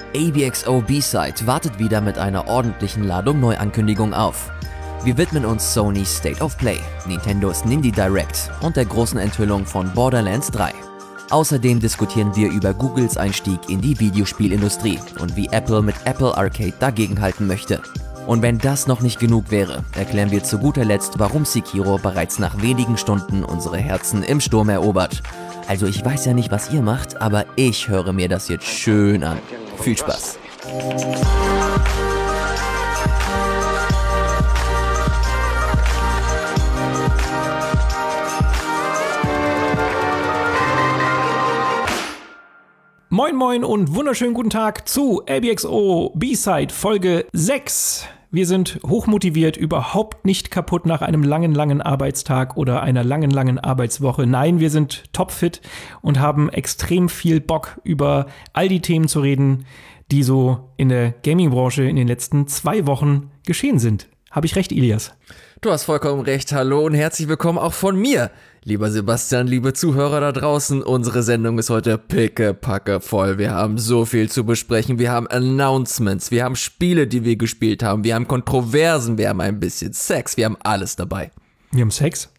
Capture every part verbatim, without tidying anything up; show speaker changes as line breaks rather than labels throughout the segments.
A B X O B-Side wartet wieder mit einer ordentlichen Ladung Neuankündigungen auf. Wir widmen uns Sony's State of Play, Nintendos Nindie Direct und der großen Enthüllung von Borderlands drei. Außerdem diskutieren wir über Googles Einstieg in die Videospielindustrie und wie Apple mit Apple Arcade dagegenhalten möchte. Und wenn das noch nicht genug wäre, erklären wir zu guter Letzt, warum Sekiro bereits nach wenigen Stunden unsere Herzen im Sturm erobert. Also ich weiß ja nicht, was ihr macht, aber ich höre mir das jetzt schön an. Viel Spaß!
Moin moin und wunderschönen guten Tag zu A B X O B-Side Folge sechs. Wir sind hochmotiviert, überhaupt nicht kaputt nach einem langen, langen Arbeitstag oder einer langen, langen Arbeitswoche. Nein, wir sind topfit und haben extrem viel Bock, über all die Themen zu reden, die so in der Gaming-Branche in den letzten zwei Wochen geschehen sind. Habe ich recht, Ilias?
Du hast vollkommen recht. Hallo und herzlich willkommen auch von mir. Lieber Sebastian, liebe Zuhörer da draußen, unsere Sendung ist heute pickepacke voll. Wir haben so viel zu besprechen. Wir haben Announcements, wir haben Spiele, die wir gespielt haben, wir haben Kontroversen, wir haben ein bisschen Sex, wir haben alles dabei.
Wir haben Sex?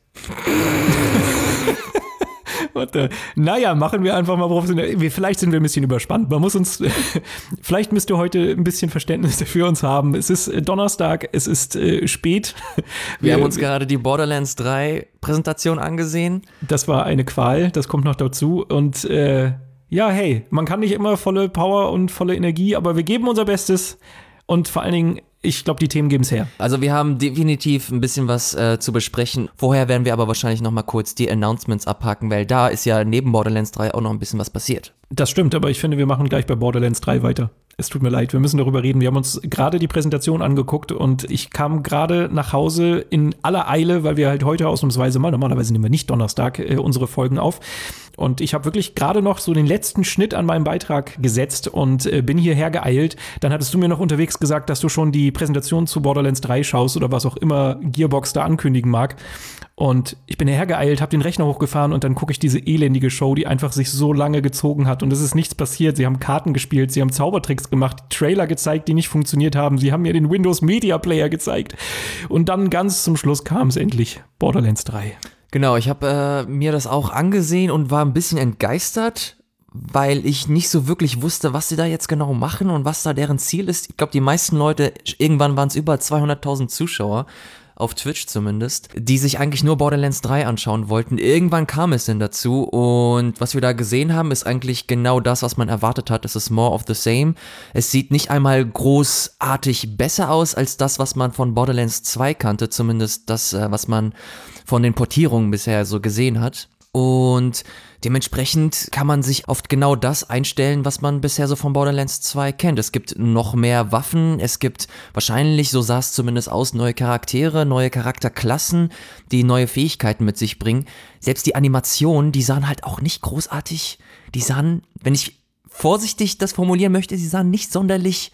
Warte. Naja, machen wir einfach mal professionell. Vielleicht sind wir ein bisschen überspannt. Man muss uns, vielleicht müsst ihr heute ein bisschen Verständnis für uns haben. Es ist Donnerstag, es ist äh, spät.
Wir, wir haben uns gerade die Borderlands drei Präsentation angesehen.
Das war eine Qual, das kommt noch dazu. Und äh, ja, hey, man kann nicht immer volle Power und volle Energie, aber wir geben unser Bestes. Und vor allen Dingen, ich glaube, die Themen geben es her.
Also wir haben definitiv ein bisschen was äh, zu besprechen. Vorher werden wir aber wahrscheinlich noch mal kurz die Announcements abhaken, weil da ist ja neben Borderlands drei auch noch ein bisschen was passiert.
Das stimmt, aber ich finde, wir machen gleich bei Borderlands drei weiter. Es tut mir leid, wir müssen darüber reden. Wir haben uns gerade die Präsentation angeguckt und ich kam gerade nach Hause in aller Eile, weil wir halt heute ausnahmsweise mal, normalerweise nehmen wir nicht Donnerstag äh, unsere Folgen auf. Und ich habe wirklich gerade noch so den letzten Schnitt an meinem Beitrag gesetzt und äh, bin hierher geeilt. Dann hattest du mir noch unterwegs gesagt, dass du schon die Präsentation zu Borderlands drei schaust oder was auch immer Gearbox da ankündigen mag. Und ich bin hergeeilt, habe den Rechner hochgefahren und dann gucke ich diese elendige Show, die einfach sich so lange gezogen hat und es ist nichts passiert. Sie haben Karten gespielt, sie haben Zaubertricks gemacht, Trailer gezeigt, die nicht funktioniert haben. Sie haben mir den Windows Media Player gezeigt. Und dann ganz zum Schluss kam es endlich, Borderlands drei.
Genau, ich habe äh, mir das auch angesehen und war ein bisschen entgeistert, weil ich nicht so wirklich wusste, was sie da jetzt genau machen und was da deren Ziel ist. Ich glaube, die meisten Leute, irgendwann waren es über zweihunderttausend Zuschauer, auf Twitch zumindest, die sich eigentlich nur Borderlands drei anschauen wollten. Irgendwann kam es denn dazu und was wir da gesehen haben, ist eigentlich genau das, was man erwartet hat. Es ist more of the same. Es sieht nicht einmal großartig besser aus als das, was man von Borderlands zwei kannte, zumindest das, was man von den Portierungen bisher so gesehen hat. Und dementsprechend kann man sich auf genau das einstellen, was man bisher so von Borderlands zwei kennt. Es gibt noch mehr Waffen, es gibt wahrscheinlich, so sah es zumindest aus, neue Charaktere, neue Charakterklassen, die neue Fähigkeiten mit sich bringen. Selbst die Animationen, die sahen halt auch nicht großartig, die sahen, wenn ich vorsichtig das formulieren möchte, sie sahen nicht sonderlich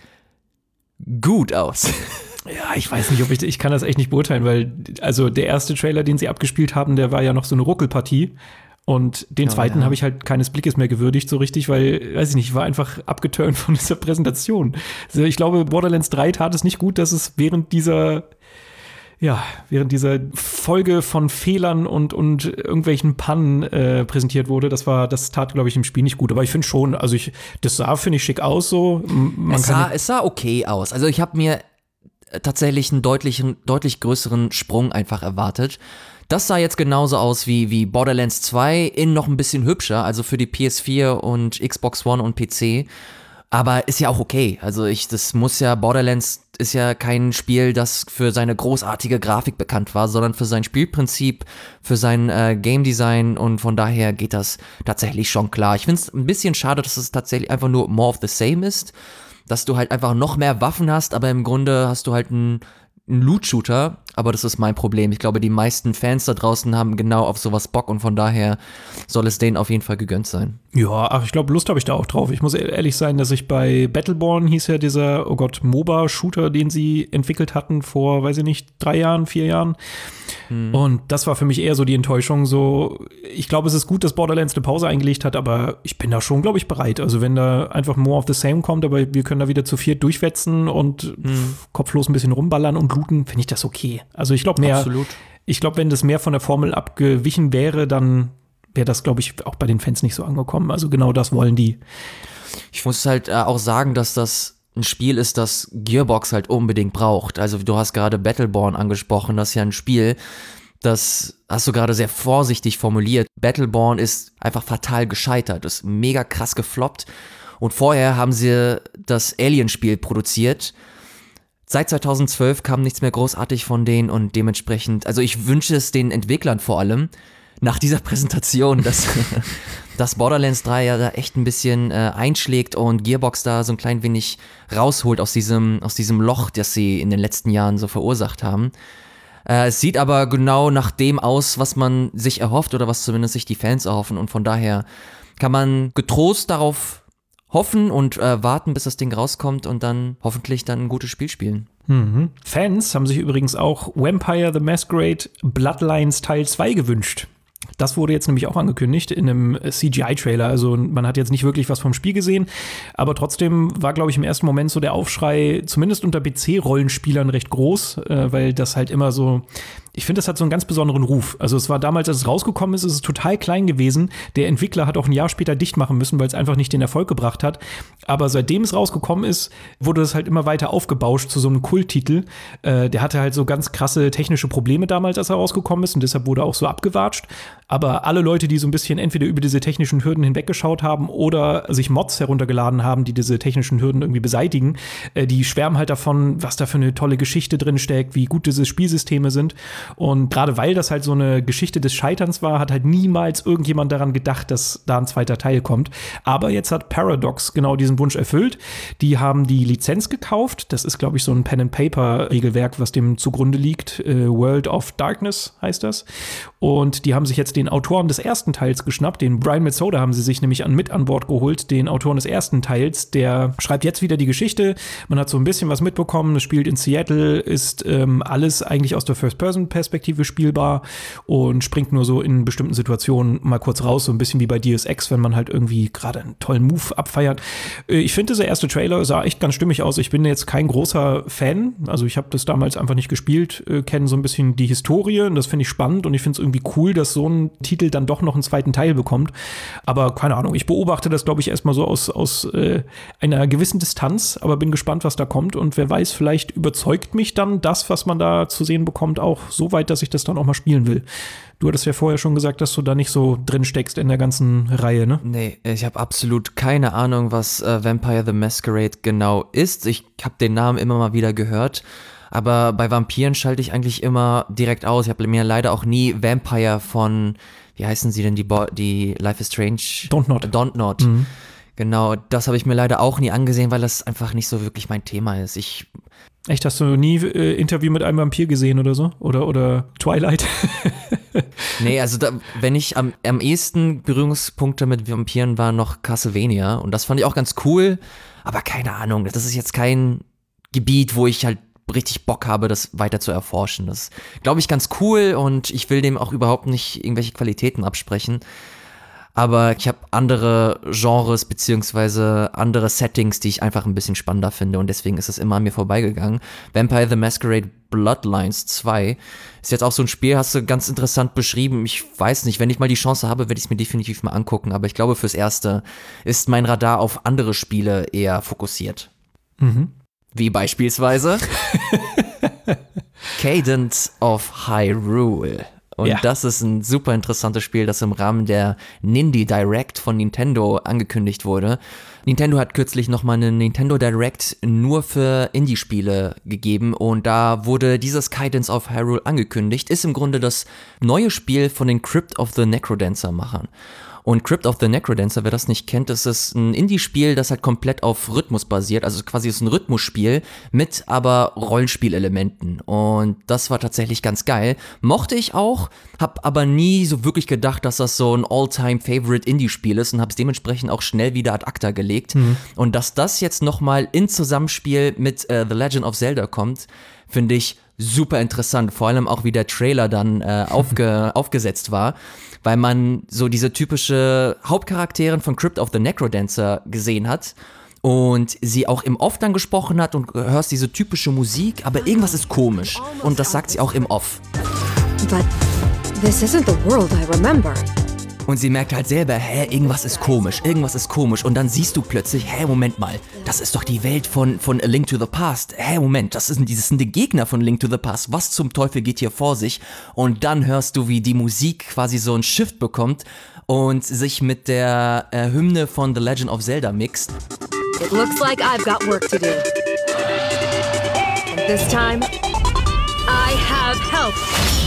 gut aus.
Ja, ich weiß nicht, ob ich, ich kann das echt nicht beurteilen, weil, also der erste Trailer, den sie abgespielt haben, der war ja noch so eine Ruckelpartie und den
oh,
zweiten
ja.
habe ich halt keines Blickes mehr gewürdigt so richtig, weil, weiß ich nicht, ich war einfach abgeturnt von dieser Präsentation. Also ich glaube, Borderlands drei tat es nicht gut, dass es während dieser, ja, während dieser Folge von Fehlern und, und irgendwelchen Pannen äh, präsentiert wurde. Das war, das tat, glaube ich, im Spiel nicht gut. Aber ich finde schon, also ich, das sah, finde ich, schick aus so. Man
es,
kann
sah, es sah okay aus. Also ich habe mir tatsächlich einen deutlichen, deutlich größeren Sprung einfach erwartet. Das sah jetzt genauso aus wie, wie Borderlands zwei, in noch ein bisschen hübscher, also für die P S vier und Xbox One und P C. Aber ist ja auch okay. Also ich, das muss ja, Borderlands ist ja kein Spiel, das für seine großartige Grafik bekannt war, sondern für sein Spielprinzip, für sein äh, Game Design und von daher geht das tatsächlich schon klar. Ich finde es ein bisschen schade, dass es tatsächlich einfach nur more of the same ist. Dass du halt einfach noch mehr Waffen hast, aber im Grunde hast du halt einen, einen Loot-Shooter, aber das ist mein Problem. Ich glaube, die meisten Fans da draußen haben genau auf sowas Bock und von daher soll es denen auf jeden Fall gegönnt sein.
Ja, ach, ich glaube, Lust habe ich da auch drauf. Ich muss ehrlich sein, dass ich bei Battleborn, hieß ja dieser, oh Gott, MOBA-Shooter, den sie entwickelt hatten vor, weiß ich nicht, drei Jahren, vier Jahren. Hm. Und das war für mich eher so die Enttäuschung. So, ich glaube, es ist gut, dass Borderlands eine Pause eingelegt hat, aber ich bin da schon, glaube ich, bereit. Also wenn da einfach more of the same kommt, aber wir können da wieder zu viert durchwetzen und hm. kopflos ein bisschen rumballern und looten, finde ich das okay. Also ich glaube mehr,
Absolut.
Ich glaube, wenn das mehr von der Formel abgewichen wäre, dann wäre das, glaube ich, auch bei den Fans nicht so angekommen. Also genau das wollen die.
Ich muss halt äh, auch sagen, dass das ein Spiel ist, das Gearbox halt unbedingt braucht. Also du hast gerade Battleborn angesprochen, das ist ja ein Spiel, das hast du gerade sehr vorsichtig formuliert. Battleborn ist einfach fatal gescheitert, ist mega krass gefloppt und vorher haben sie das Alien-Spiel produziert. Seit zweitausendzwölf kam nichts mehr großartig von denen und dementsprechend, also ich wünsche es den Entwicklern vor allem, nach dieser Präsentation, dass, dass Borderlands drei ja da echt ein bisschen äh, einschlägt und Gearbox da so ein klein wenig rausholt aus diesem, aus diesem Loch, das sie in den letzten Jahren so verursacht haben. Äh, es sieht aber genau nach dem aus, was man sich erhofft oder was zumindest sich die Fans erhoffen und von daher kann man getrost darauf hoffen und äh, warten, bis das Ding rauskommt und dann hoffentlich dann ein gutes Spiel spielen.
Mhm. Fans haben sich übrigens auch Vampire the Masquerade Bloodlines Teil zwei gewünscht. Das wurde jetzt nämlich auch angekündigt in einem C G I-Trailer. Also man hat jetzt nicht wirklich was vom Spiel gesehen, aber trotzdem war, glaube ich, im ersten Moment so der Aufschrei, zumindest unter P C-Rollenspielern, recht groß, äh, weil das halt immer so, ich finde, das hat so einen ganz besonderen Ruf. Also es war damals, als es rausgekommen ist, ist es total klein gewesen. Der Entwickler hat auch ein Jahr später dicht machen müssen, weil es einfach nicht den Erfolg gebracht hat. Aber seitdem es rausgekommen ist, wurde es halt immer weiter aufgebauscht zu so einem Kulttitel. Äh, der hatte halt so ganz krasse technische Probleme damals, als er rausgekommen ist und deshalb wurde auch so abgewatscht. Aber alle Leute, die so ein bisschen entweder über diese technischen Hürden hinweggeschaut haben oder sich Mods heruntergeladen haben, die diese technischen Hürden irgendwie beseitigen, äh, die schwärmen halt davon, was da für eine tolle Geschichte drin steckt, wie gut diese Spielsysteme sind. Und gerade weil das halt so eine Geschichte des Scheiterns war, hat halt niemals irgendjemand daran gedacht, dass da ein zweiter Teil kommt. Aber jetzt hat Paradox genau diesen Wunsch erfüllt. Die haben die Lizenz gekauft. Das ist, glaube ich, so ein Pen-and-Paper-Regelwerk, was dem zugrunde liegt. Äh, World of Darkness heißt das. Und die haben sich jetzt den Autoren des ersten Teils geschnappt. Den Brian Metsoda haben sie sich nämlich an, mit an Bord geholt, den Autoren des ersten Teils. Der schreibt jetzt wieder die Geschichte. Man hat so ein bisschen was mitbekommen. Es spielt in Seattle, ist ähm, alles eigentlich aus der First-Person-Perspektive spielbar und springt nur so in bestimmten Situationen mal kurz raus, so ein bisschen wie bei Deus Ex, wenn man halt irgendwie gerade einen tollen Move abfeiert. Ich finde, dieser erste Trailer sah echt ganz stimmig aus. Ich bin jetzt kein großer Fan, also ich habe das damals einfach nicht gespielt, äh, kenne so ein bisschen die Historie und das finde ich spannend und ich finde es irgendwie cool, dass so ein Titel dann doch noch einen zweiten Teil bekommt. Aber keine Ahnung, ich beobachte das, glaube ich, erstmal so aus, aus äh, einer gewissen Distanz, aber bin gespannt, was da kommt und wer weiß, vielleicht überzeugt mich dann das, was man da zu sehen bekommt, auch so weit, dass ich das dann auch mal spielen will. Du hattest ja vorher schon gesagt, dass du da nicht so drin steckst in der ganzen Reihe, ne?
Nee, ich habe absolut keine Ahnung, was äh, Vampire the Masquerade genau ist. Ich habe den Namen immer mal wieder gehört, aber bei Vampiren schalte ich eigentlich immer direkt aus. Ich habe mir leider auch nie Vampire von, wie heißen sie denn, die, Bo- die Life is Strange?
Don't Not.
Äh, Don't Not. Mhm. Genau, das habe ich mir leider auch nie angesehen, weil das einfach nicht so wirklich mein Thema ist. Ich
Echt, hast du nie äh, Interview mit einem Vampir gesehen oder so? Oder, oder Twilight?
Nee, also da, wenn ich am, am ehesten Berührungspunkte mit Vampiren war noch Castlevania und das fand ich auch ganz cool, aber keine Ahnung, das ist jetzt kein Gebiet, wo ich halt richtig Bock habe, das weiter zu erforschen. Das glaube ich ganz cool und ich will dem auch überhaupt nicht irgendwelche Qualitäten absprechen. Aber ich habe andere Genres beziehungsweise andere Settings, die ich einfach ein bisschen spannender finde und deswegen ist es immer an mir vorbeigegangen. Vampire the Masquerade Bloodlines zwei ist jetzt auch so ein Spiel, hast du ganz interessant beschrieben. Ich weiß nicht, wenn ich mal die Chance habe, werde ich es mir definitiv mal angucken, aber ich glaube, fürs Erste ist mein Radar auf andere Spiele eher fokussiert.
Mhm.
Wie beispielsweise Cadence of Hyrule. Und ja. Das ist ein super interessantes Spiel, das im Rahmen der Nindie Direct von Nintendo angekündigt wurde. Nintendo hat kürzlich nochmal eine Nintendo Direct nur für Indie-Spiele gegeben und da wurde dieses Cadence of Hyrule angekündigt. Ist im Grunde das neue Spiel von den Crypt of the Necrodancer-Machern. Und Crypt of the Necrodancer, wer das nicht kennt, das ist ein Indie-Spiel, das halt komplett auf Rhythmus basiert. Also quasi ist ein Rhythmusspiel mit aber Rollenspielelementen. Und das war tatsächlich ganz geil. Mochte ich auch, hab aber nie so wirklich gedacht, dass das so ein All-Time-Favorite Indie-Spiel ist und hab's dementsprechend auch schnell wieder ad acta gelegt. Mhm. Und dass das jetzt nochmal in Zusammenspiel mit äh, The Legend of Zelda kommt, finde ich super interessant. Vor allem auch, wie der Trailer dann äh, aufge- aufgesetzt war. Weil man so diese typische Hauptcharakterin von Crypt of the Necrodancer gesehen hat und sie auch im Off dann gesprochen hat und hörst diese typische Musik, aber irgendwas ist komisch und das sagt sie auch im Off.
But this isn't the world I remember.
Und sie merkt halt selber, hä, irgendwas ist komisch, irgendwas ist komisch. Und dann siehst du plötzlich, hä, Moment mal, das ist doch die Welt von, von A Link to the Past. Hä, Moment, das sind, das sind die Gegner von A Link to the Past. Was zum Teufel geht hier vor sich? Und dann hörst du, wie die Musik quasi so einen Shift bekommt und sich mit der äh, Hymne von The Legend of Zelda mixt.
It looks like I've got work to do. And this time, I have help.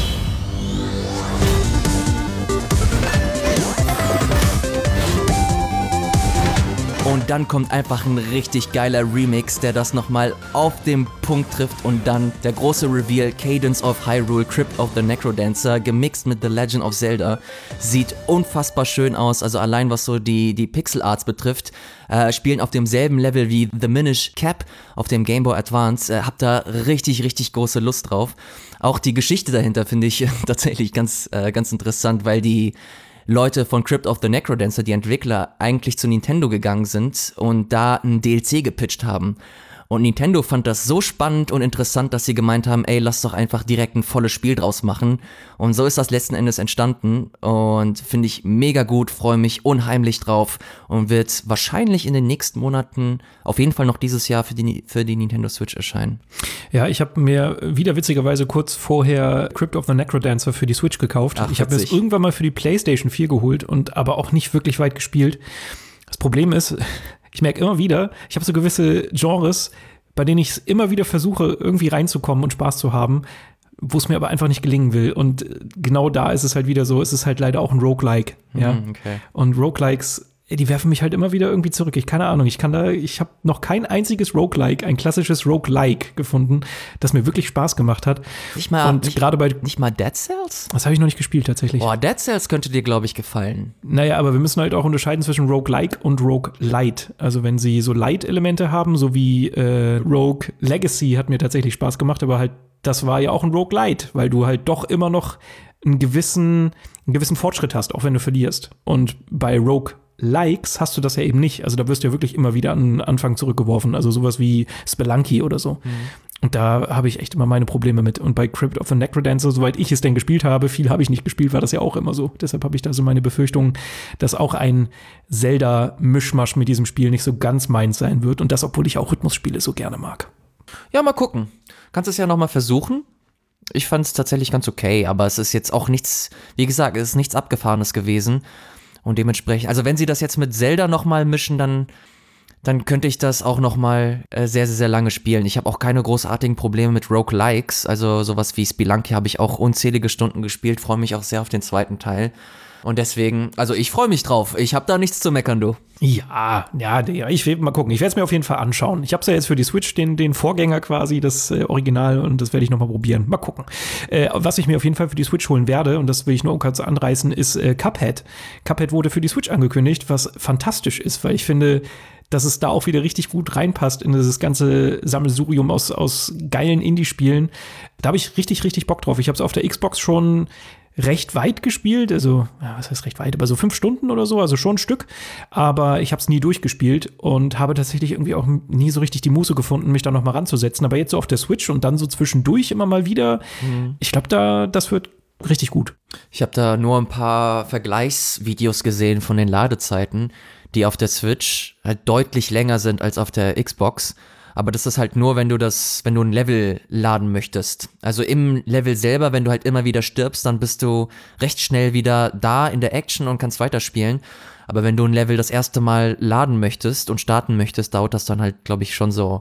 Und dann kommt einfach ein richtig geiler Remix, der das nochmal auf den Punkt trifft und dann der große Reveal, Cadence of Hyrule, Crypt of the Necrodancer, gemixt mit The Legend of Zelda. Sieht unfassbar schön aus, also allein was so die, die Pixel Arts betrifft, äh, spielen auf demselben Level wie The Minish Cap auf dem Game Boy Advance. Äh, hab da richtig, richtig große Lust drauf. Auch die Geschichte dahinter finde ich tatsächlich ganz, äh, ganz interessant, weil die Leute von Crypt of the Necrodancer, die Entwickler, eigentlich zu Nintendo gegangen sind und da ein D L C gepitcht haben. Und Nintendo fand das so spannend und interessant, dass sie gemeint haben, ey, lass doch einfach direkt ein volles Spiel draus machen. Und so ist das letzten Endes entstanden und finde ich mega gut, freue mich unheimlich drauf und wird wahrscheinlich in den nächsten Monaten, auf jeden Fall noch dieses Jahr für die, für die Nintendo Switch erscheinen.
Ja, ich habe mir wieder witzigerweise kurz vorher Crypt of the Necrodancer für die Switch gekauft.
Ach,
ich habe mir das irgendwann mal für die PlayStation vier geholt und aber auch nicht wirklich weit gespielt. Das Problem ist, ich merke immer wieder, ich habe so gewisse Genres, bei denen ich immer wieder versuche, irgendwie reinzukommen und Spaß zu haben, wo es mir aber einfach nicht gelingen will. Und genau da ist es halt wieder so, es ist halt leider auch ein Roguelike. Ja?
Mhm, okay.
Und Roguelikes, die werfen mich halt immer wieder irgendwie zurück. Ich keine Ahnung, ich kann da, ich habe noch kein einziges Roguelike, ein klassisches Roguelike gefunden, das mir wirklich Spaß gemacht hat.
Nicht mal,
und
nicht,
gerade bei
nicht mal Dead Cells?
Das habe ich noch nicht gespielt tatsächlich.
Boah, Dead Cells könnte dir, glaube ich, gefallen.
Naja, aber wir müssen halt auch unterscheiden zwischen Roguelike und Roguelite. Also wenn sie so Light-Elemente haben, so wie äh, Rogue Legacy hat mir tatsächlich Spaß gemacht, aber halt das war ja auch ein Roguelite, weil du halt doch immer noch einen gewissen, einen gewissen Fortschritt hast, auch wenn du verlierst. Und bei Rogue Likes hast du das ja eben nicht. Also da wirst du ja wirklich immer wieder an den Anfang zurückgeworfen. Also sowas wie Spelunky oder so. Mhm. Und da habe ich echt immer meine Probleme mit. Und bei Crypt of the Necrodancer, soweit ich es denn gespielt habe, viel habe ich nicht gespielt, war das ja auch immer so. Deshalb habe ich da so meine Befürchtung, dass auch ein Zelda-Mischmasch mit diesem Spiel nicht so ganz meins sein wird. Und das, obwohl ich auch Rhythmusspiele so gerne mag.
Ja, mal gucken. Kannst es ja noch mal versuchen. Ich fand es tatsächlich ganz okay, aber es ist jetzt auch nichts, wie gesagt, es ist nichts Abgefahrenes gewesen. Und dementsprechend, also wenn sie das jetzt mit Zelda nochmal mischen, dann, dann könnte ich das auch nochmal äh, sehr, sehr, sehr lange spielen. Ich habe auch keine großartigen Probleme mit Roguelikes, also sowas wie Spelunky habe ich auch unzählige Stunden gespielt, freue mich auch sehr auf den zweiten Teil. Und deswegen, also ich freue mich drauf. Ich habe da nichts zu meckern, du.
Ja, ja, ja, ich will mal gucken. Ich werde es mir auf jeden Fall anschauen. Ich habe es ja jetzt für die Switch, den, den Vorgänger quasi, das äh, Original, und das werde ich noch mal probieren. Mal gucken. Äh, was ich mir auf jeden Fall für die Switch holen werde, und das will ich nur kurz anreißen, ist äh, Cuphead. Cuphead wurde für die Switch angekündigt, was fantastisch ist, weil ich finde, dass es da auch wieder richtig gut reinpasst in dieses ganze Sammelsurium aus, aus geilen Indie-Spielen. Da habe ich richtig, richtig Bock drauf. Ich habe es auf der Xbox schon recht weit gespielt, also, ja, was heißt recht weit, aber so fünf Stunden oder so, also schon ein Stück, aber ich habe es nie durchgespielt und habe tatsächlich irgendwie auch nie so richtig die Muße gefunden, mich da noch mal ranzusetzen, aber jetzt so auf der Switch und dann so zwischendurch immer mal wieder, mhm. ich glaube, da, das wird richtig gut.
Ich habe da nur ein paar Vergleichsvideos gesehen von den Ladezeiten, die auf der Switch halt deutlich länger sind als auf der Xbox. Aber das ist halt nur, wenn du das, wenn du ein Level laden möchtest. Also im Level selber, wenn du halt immer wieder stirbst, dann bist du recht schnell wieder da in der Action und kannst weiterspielen. Aber wenn du ein Level das erste Mal laden möchtest und starten möchtest, dauert das dann halt, glaube ich, schon so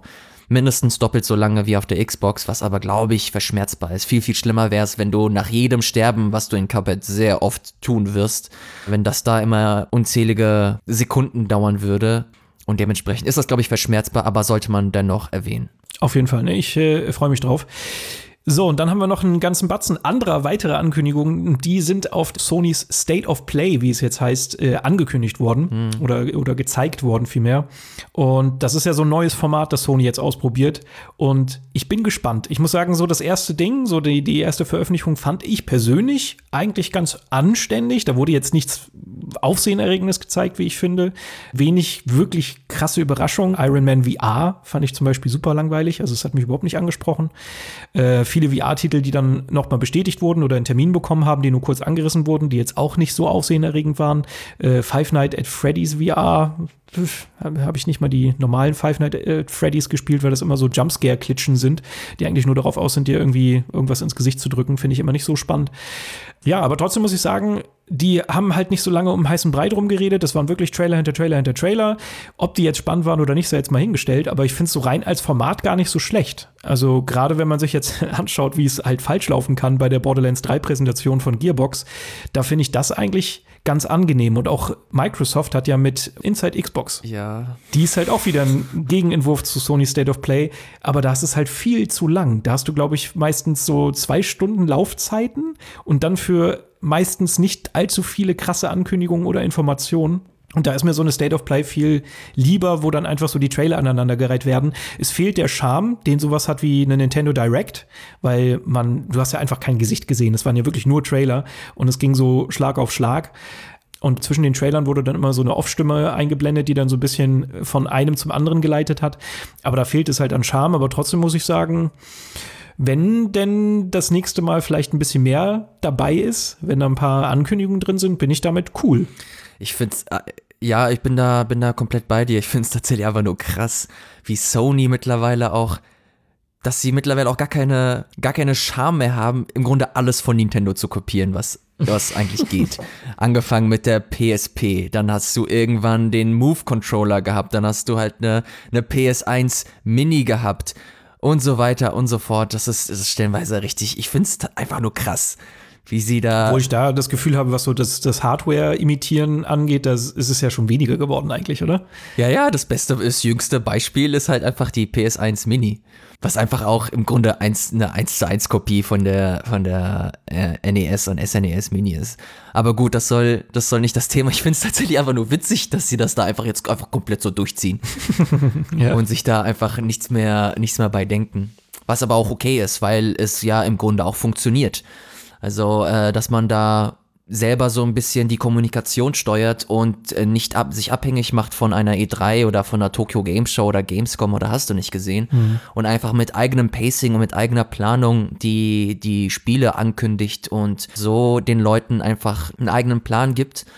mindestens doppelt so lange wie auf der Xbox, was aber, glaube ich, verschmerzbar ist. Viel, viel schlimmer wäre es, wenn du nach jedem Sterben, was du in Cuphead sehr oft tun wirst, wenn das da immer unzählige Sekunden dauern würde. Und dementsprechend ist das, glaube ich, verschmerzbar, aber sollte man dennoch erwähnen.
Auf jeden Fall, ne? Ich äh, freue mich drauf. So, und dann haben wir noch einen ganzen Batzen anderer weitere Ankündigungen. Die sind auf Sonys State of Play, wie es jetzt heißt, äh, angekündigt worden mhm. oder, oder gezeigt worden vielmehr. Und das ist ja so ein neues Format, das Sony jetzt ausprobiert. Und ich bin gespannt. Ich muss sagen, so das erste Ding, so die, die erste Veröffentlichung fand ich persönlich eigentlich ganz anständig. Da wurde jetzt nichts Aufsehenerregendes gezeigt, wie ich finde. Wenig wirklich krasse Überraschungen. Iron Man V R fand ich zum Beispiel super langweilig. Also es hat mich überhaupt nicht angesprochen. Äh, viele V R-Titel, die dann noch mal bestätigt wurden oder einen Termin bekommen haben, die nur kurz angerissen wurden, die jetzt auch nicht so aufsehenerregend waren. Äh, Five Nights at Freddy's V R habe ich nicht mal die normalen Five Nights at Freddy's gespielt, weil das immer so Jumpscare-Klitschen sind, die eigentlich nur darauf aus sind, dir irgendwie irgendwas ins Gesicht zu drücken. Finde ich immer nicht so spannend. Ja, aber trotzdem muss ich sagen, die haben halt nicht so lange um heißen Brei drum geredet. Das waren wirklich Trailer hinter Trailer hinter Trailer. Ob die jetzt spannend waren oder nicht, sei jetzt mal hingestellt. Aber ich finde es so rein als Format gar nicht so schlecht. Also gerade wenn man sich jetzt anschaut, wie es halt falsch laufen kann bei der Borderlands drei Präsentation von Gearbox, da finde ich das eigentlich ganz angenehm. Und auch Microsoft hat ja mit Inside Xbox.
Ja.
Die ist halt auch wieder ein Gegenentwurf zu Sony State of Play. Aber da ist es halt viel zu lang. Da hast du, glaube ich, meistens so zwei Stunden Laufzeiten und dann für meistens nicht allzu viele krasse Ankündigungen oder Informationen. Und da ist mir so eine State of Play viel lieber, wo dann einfach so die Trailer aneinandergereiht werden. Es fehlt der Charme, den sowas hat wie eine Nintendo Direct, weil man, du hast ja einfach kein Gesicht gesehen. Es waren ja wirklich nur Trailer und es ging so Schlag auf Schlag. Und zwischen den Trailern wurde dann immer so eine Off-Stimme eingeblendet, die dann so ein bisschen von einem zum anderen geleitet hat. Aber da fehlt es halt an Charme. Aber trotzdem muss ich sagen, wenn denn das nächste Mal vielleicht ein bisschen mehr dabei ist, wenn da ein paar Ankündigungen drin sind, bin ich damit cool.
Ich find's, ja, ich bin da, bin da komplett bei dir. Ich find's tatsächlich einfach nur krass, wie Sony mittlerweile auch, dass sie mittlerweile auch gar keine, gar keine Scham mehr haben, im Grunde alles von Nintendo zu kopieren, was, was eigentlich geht. Angefangen mit der P S P, dann hast du irgendwann den Move-Controller gehabt, dann hast du halt eine, eine P S eins Mini gehabt. Und so weiter und so fort. Das ist, das ist stellenweise richtig, ich finde es einfach nur krass, wie sie da.
Wo ich da das Gefühl habe, was so das, das Hardware-Imitieren angeht, das ist es ja schon weniger geworden eigentlich, oder?
Ja, ja, das beste, das jüngste Beispiel ist halt einfach die P S eins Mini. Was einfach auch im Grunde eins, eine eins zu eins Kopie von der, von der äh, N E S und S N E S Mini ist. Aber gut, das soll, das soll nicht das Thema. Ich finde es tatsächlich einfach nur witzig, dass sie das da einfach jetzt einfach komplett so durchziehen. Ja. Und sich da einfach nichts mehr, nichts mehr bei denken. Was aber auch okay ist, weil es ja im Grunde auch funktioniert. Also, äh, dass man da selber so ein bisschen die Kommunikation steuert und äh, nicht ab, sich abhängig macht von einer E drei oder von einer Tokyo Game Show oder Gamescom oder hast du nicht gesehen. Mhm. Und einfach mit eigenem Pacing und mit eigener Planung die, die Spiele ankündigt und so den Leuten einfach einen eigenen Plan gibt,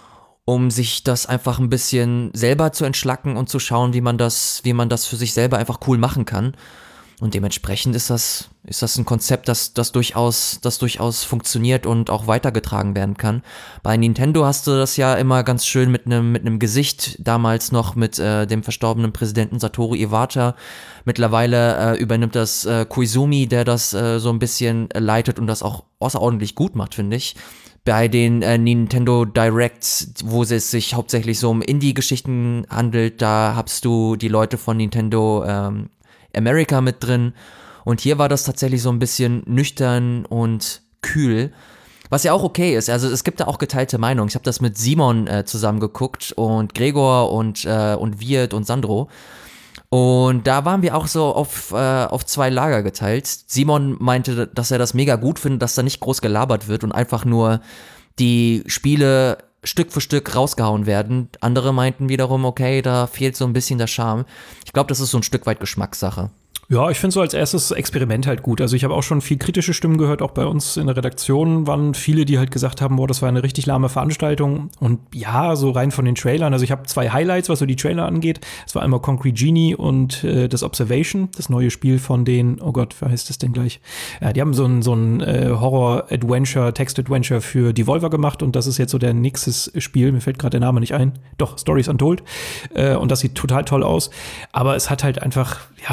um sich das einfach ein bisschen selber zu entschlacken und zu schauen, wie man das, wie man das für sich selber einfach cool machen kann. Und dementsprechend ist das, ist das ein Konzept, das, das durchaus, das durchaus funktioniert und auch weitergetragen werden kann. Bei Nintendo hast du das ja immer ganz schön mit einem, mit einem Gesicht, damals noch mit äh, dem verstorbenen Präsidenten Satoru Iwata. Mittlerweile äh, übernimmt das äh, Koizumi, der das äh, so ein bisschen leitet und das auch außerordentlich gut macht, finde ich. Bei den äh, Nintendo Directs, wo es sich hauptsächlich so um Indie-Geschichten handelt, da hast du die Leute von Nintendo ähm, America mit drin und hier war das tatsächlich so ein bisschen nüchtern und kühl, was ja auch okay ist. Also es gibt da auch geteilte Meinungen. Ich habe das mit Simon äh, zusammen geguckt und Gregor und äh, und Wirt und Sandro und da waren wir auch so auf äh, auf zwei Lager geteilt. Simon meinte, dass er das mega gut findet, dass da nicht groß gelabert wird und einfach nur die Spiele Stück für Stück rausgehauen werden. Andere meinten wiederum, okay, da fehlt so ein bisschen der Charme. Ich glaube, das ist so ein Stück weit Geschmackssache.
Ja, ich finde so als erstes Experiment halt gut. Also ich habe auch schon viel kritische Stimmen gehört, auch bei uns in der Redaktion waren viele, die halt gesagt haben, boah, das war eine richtig lahme Veranstaltung. Und ja, so rein von den Trailern. Also ich habe zwei Highlights, was so die Trailer angeht. Es war einmal Concrete Genie und äh, das Observation, das neue Spiel von den, oh Gott, wer heißt das denn gleich? Ja, die haben so ein, so ein äh, Horror-Adventure, Text-Adventure für Devolver gemacht und das ist jetzt so der Nixes-Spiel. Mir fällt gerade der Name nicht ein. Doch, Stories Untold. Äh, und das sieht total toll aus. Aber es hat halt einfach, ja,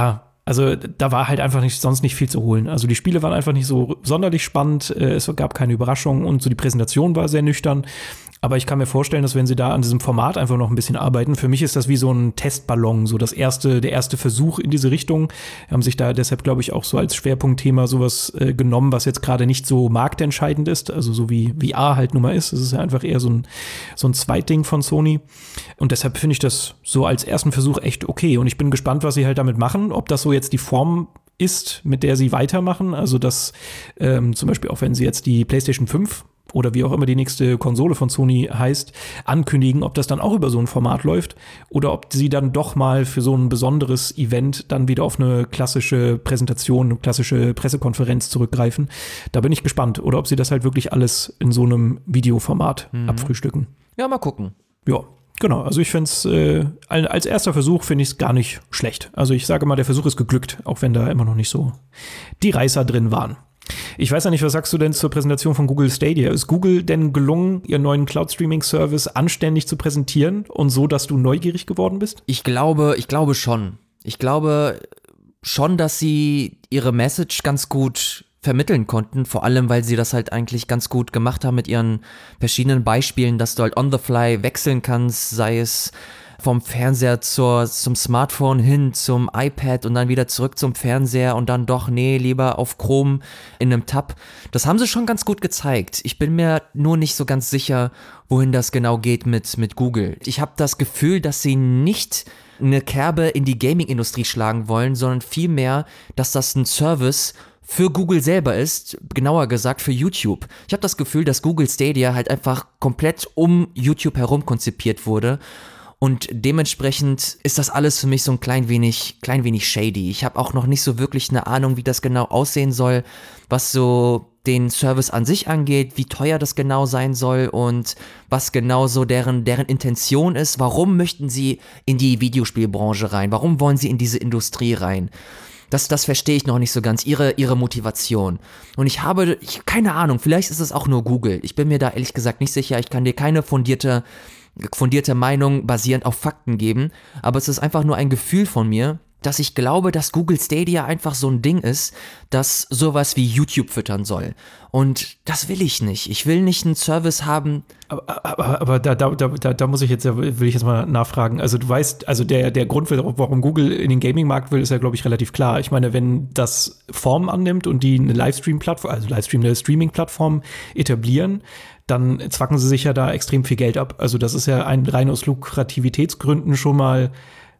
Also da war halt einfach nicht, sonst nicht viel zu holen. Also die Spiele waren einfach nicht so sonderlich spannend, es gab keine Überraschungen und so die Präsentation war sehr nüchtern. Aber ich kann mir vorstellen, dass wenn sie da an diesem Format einfach noch ein bisschen arbeiten, für mich ist das wie so ein Testballon, so das erste, der erste Versuch in diese Richtung. Haben sich da deshalb, glaube ich, auch so als Schwerpunktthema sowas äh, genommen, was jetzt gerade nicht so marktentscheidend ist, also so wie V R halt nun mal ist. Es ist ja einfach eher so ein, so ein Zweitding von Sony. Und deshalb finde ich das so als ersten Versuch echt okay. Und ich bin gespannt, was sie halt damit machen, ob das so jetzt die Form ist, mit der sie weitermachen. Also dass ähm, zum Beispiel auch wenn sie jetzt die PlayStation fünf oder wie auch immer die nächste Konsole von Sony heißt, ankündigen, ob das dann auch über so ein Format läuft oder ob sie dann doch mal für so ein besonderes Event dann wieder auf eine klassische Präsentation, eine klassische Pressekonferenz zurückgreifen. Da bin ich gespannt. Oder ob sie das halt wirklich alles in so einem Videoformat mhm. abfrühstücken.
Ja, mal gucken.
Ja, genau. Also ich finde es, äh, als erster Versuch finde ich es gar nicht schlecht. Also ich sage mal, der Versuch ist geglückt, auch wenn da immer noch nicht so die Reißer drin waren. Ich weiß ja nicht, was sagst du denn zur Präsentation von Google Stadia? Ist Google denn gelungen, ihren neuen Cloud-Streaming-Service anständig zu präsentieren und so, dass du neugierig geworden bist?
Ich glaube, ich glaube schon. Ich glaube schon, dass sie ihre Message ganz gut vermitteln konnten, vor allem, weil sie das halt eigentlich ganz gut gemacht haben mit ihren verschiedenen Beispielen, dass du halt on the fly wechseln kannst, sei es vom Fernseher zur, zum Smartphone hin zum iPad und dann wieder zurück zum Fernseher und dann doch, nee, lieber auf Chrome in einem Tab. Das haben sie schon ganz gut gezeigt. Ich bin mir nur nicht so ganz sicher, wohin das genau geht mit, mit Google. Ich habe das Gefühl, dass sie nicht eine Kerbe in die Gaming-Industrie schlagen wollen, sondern vielmehr, dass das ein Service für Google selber ist, genauer gesagt für YouTube. Ich habe das Gefühl, dass Google Stadia halt einfach komplett um YouTube herum konzipiert wurde. Und dementsprechend ist das alles für mich so ein klein wenig, klein wenig shady. Ich habe auch noch nicht so wirklich eine Ahnung, wie das genau aussehen soll, was so den Service an sich angeht, wie teuer das genau sein soll und was genau so deren, deren Intention ist. Warum möchten sie in die Videospielbranche rein? Warum wollen sie in diese Industrie rein? Das, das verstehe ich noch nicht so ganz, ihre, ihre Motivation. Und ich habe, ich, keine Ahnung, vielleicht ist es auch nur Google. Ich bin mir da ehrlich gesagt nicht sicher. Ich kann dir keine fundierte fundierte Meinung basierend auf Fakten geben, aber es ist einfach nur ein Gefühl von mir, dass ich glaube, dass Google Stadia einfach so ein Ding ist, das sowas wie YouTube füttern soll. Und das will ich nicht. Ich will nicht einen Service haben.
Aber, aber, aber da, da, da, da muss ich jetzt, will ich jetzt mal nachfragen. Also du weißt, also der, der Grund, warum Google in den Gaming-Markt will, ist ja, glaube ich, relativ klar. Ich meine, wenn das Form annimmt und die eine Livestream-Plattform, also Livestream, eine Streaming-Plattform etablieren, dann zwacken sie sich ja da extrem viel Geld ab. Also das ist ja ein rein aus Lukrativitätsgründen schon mal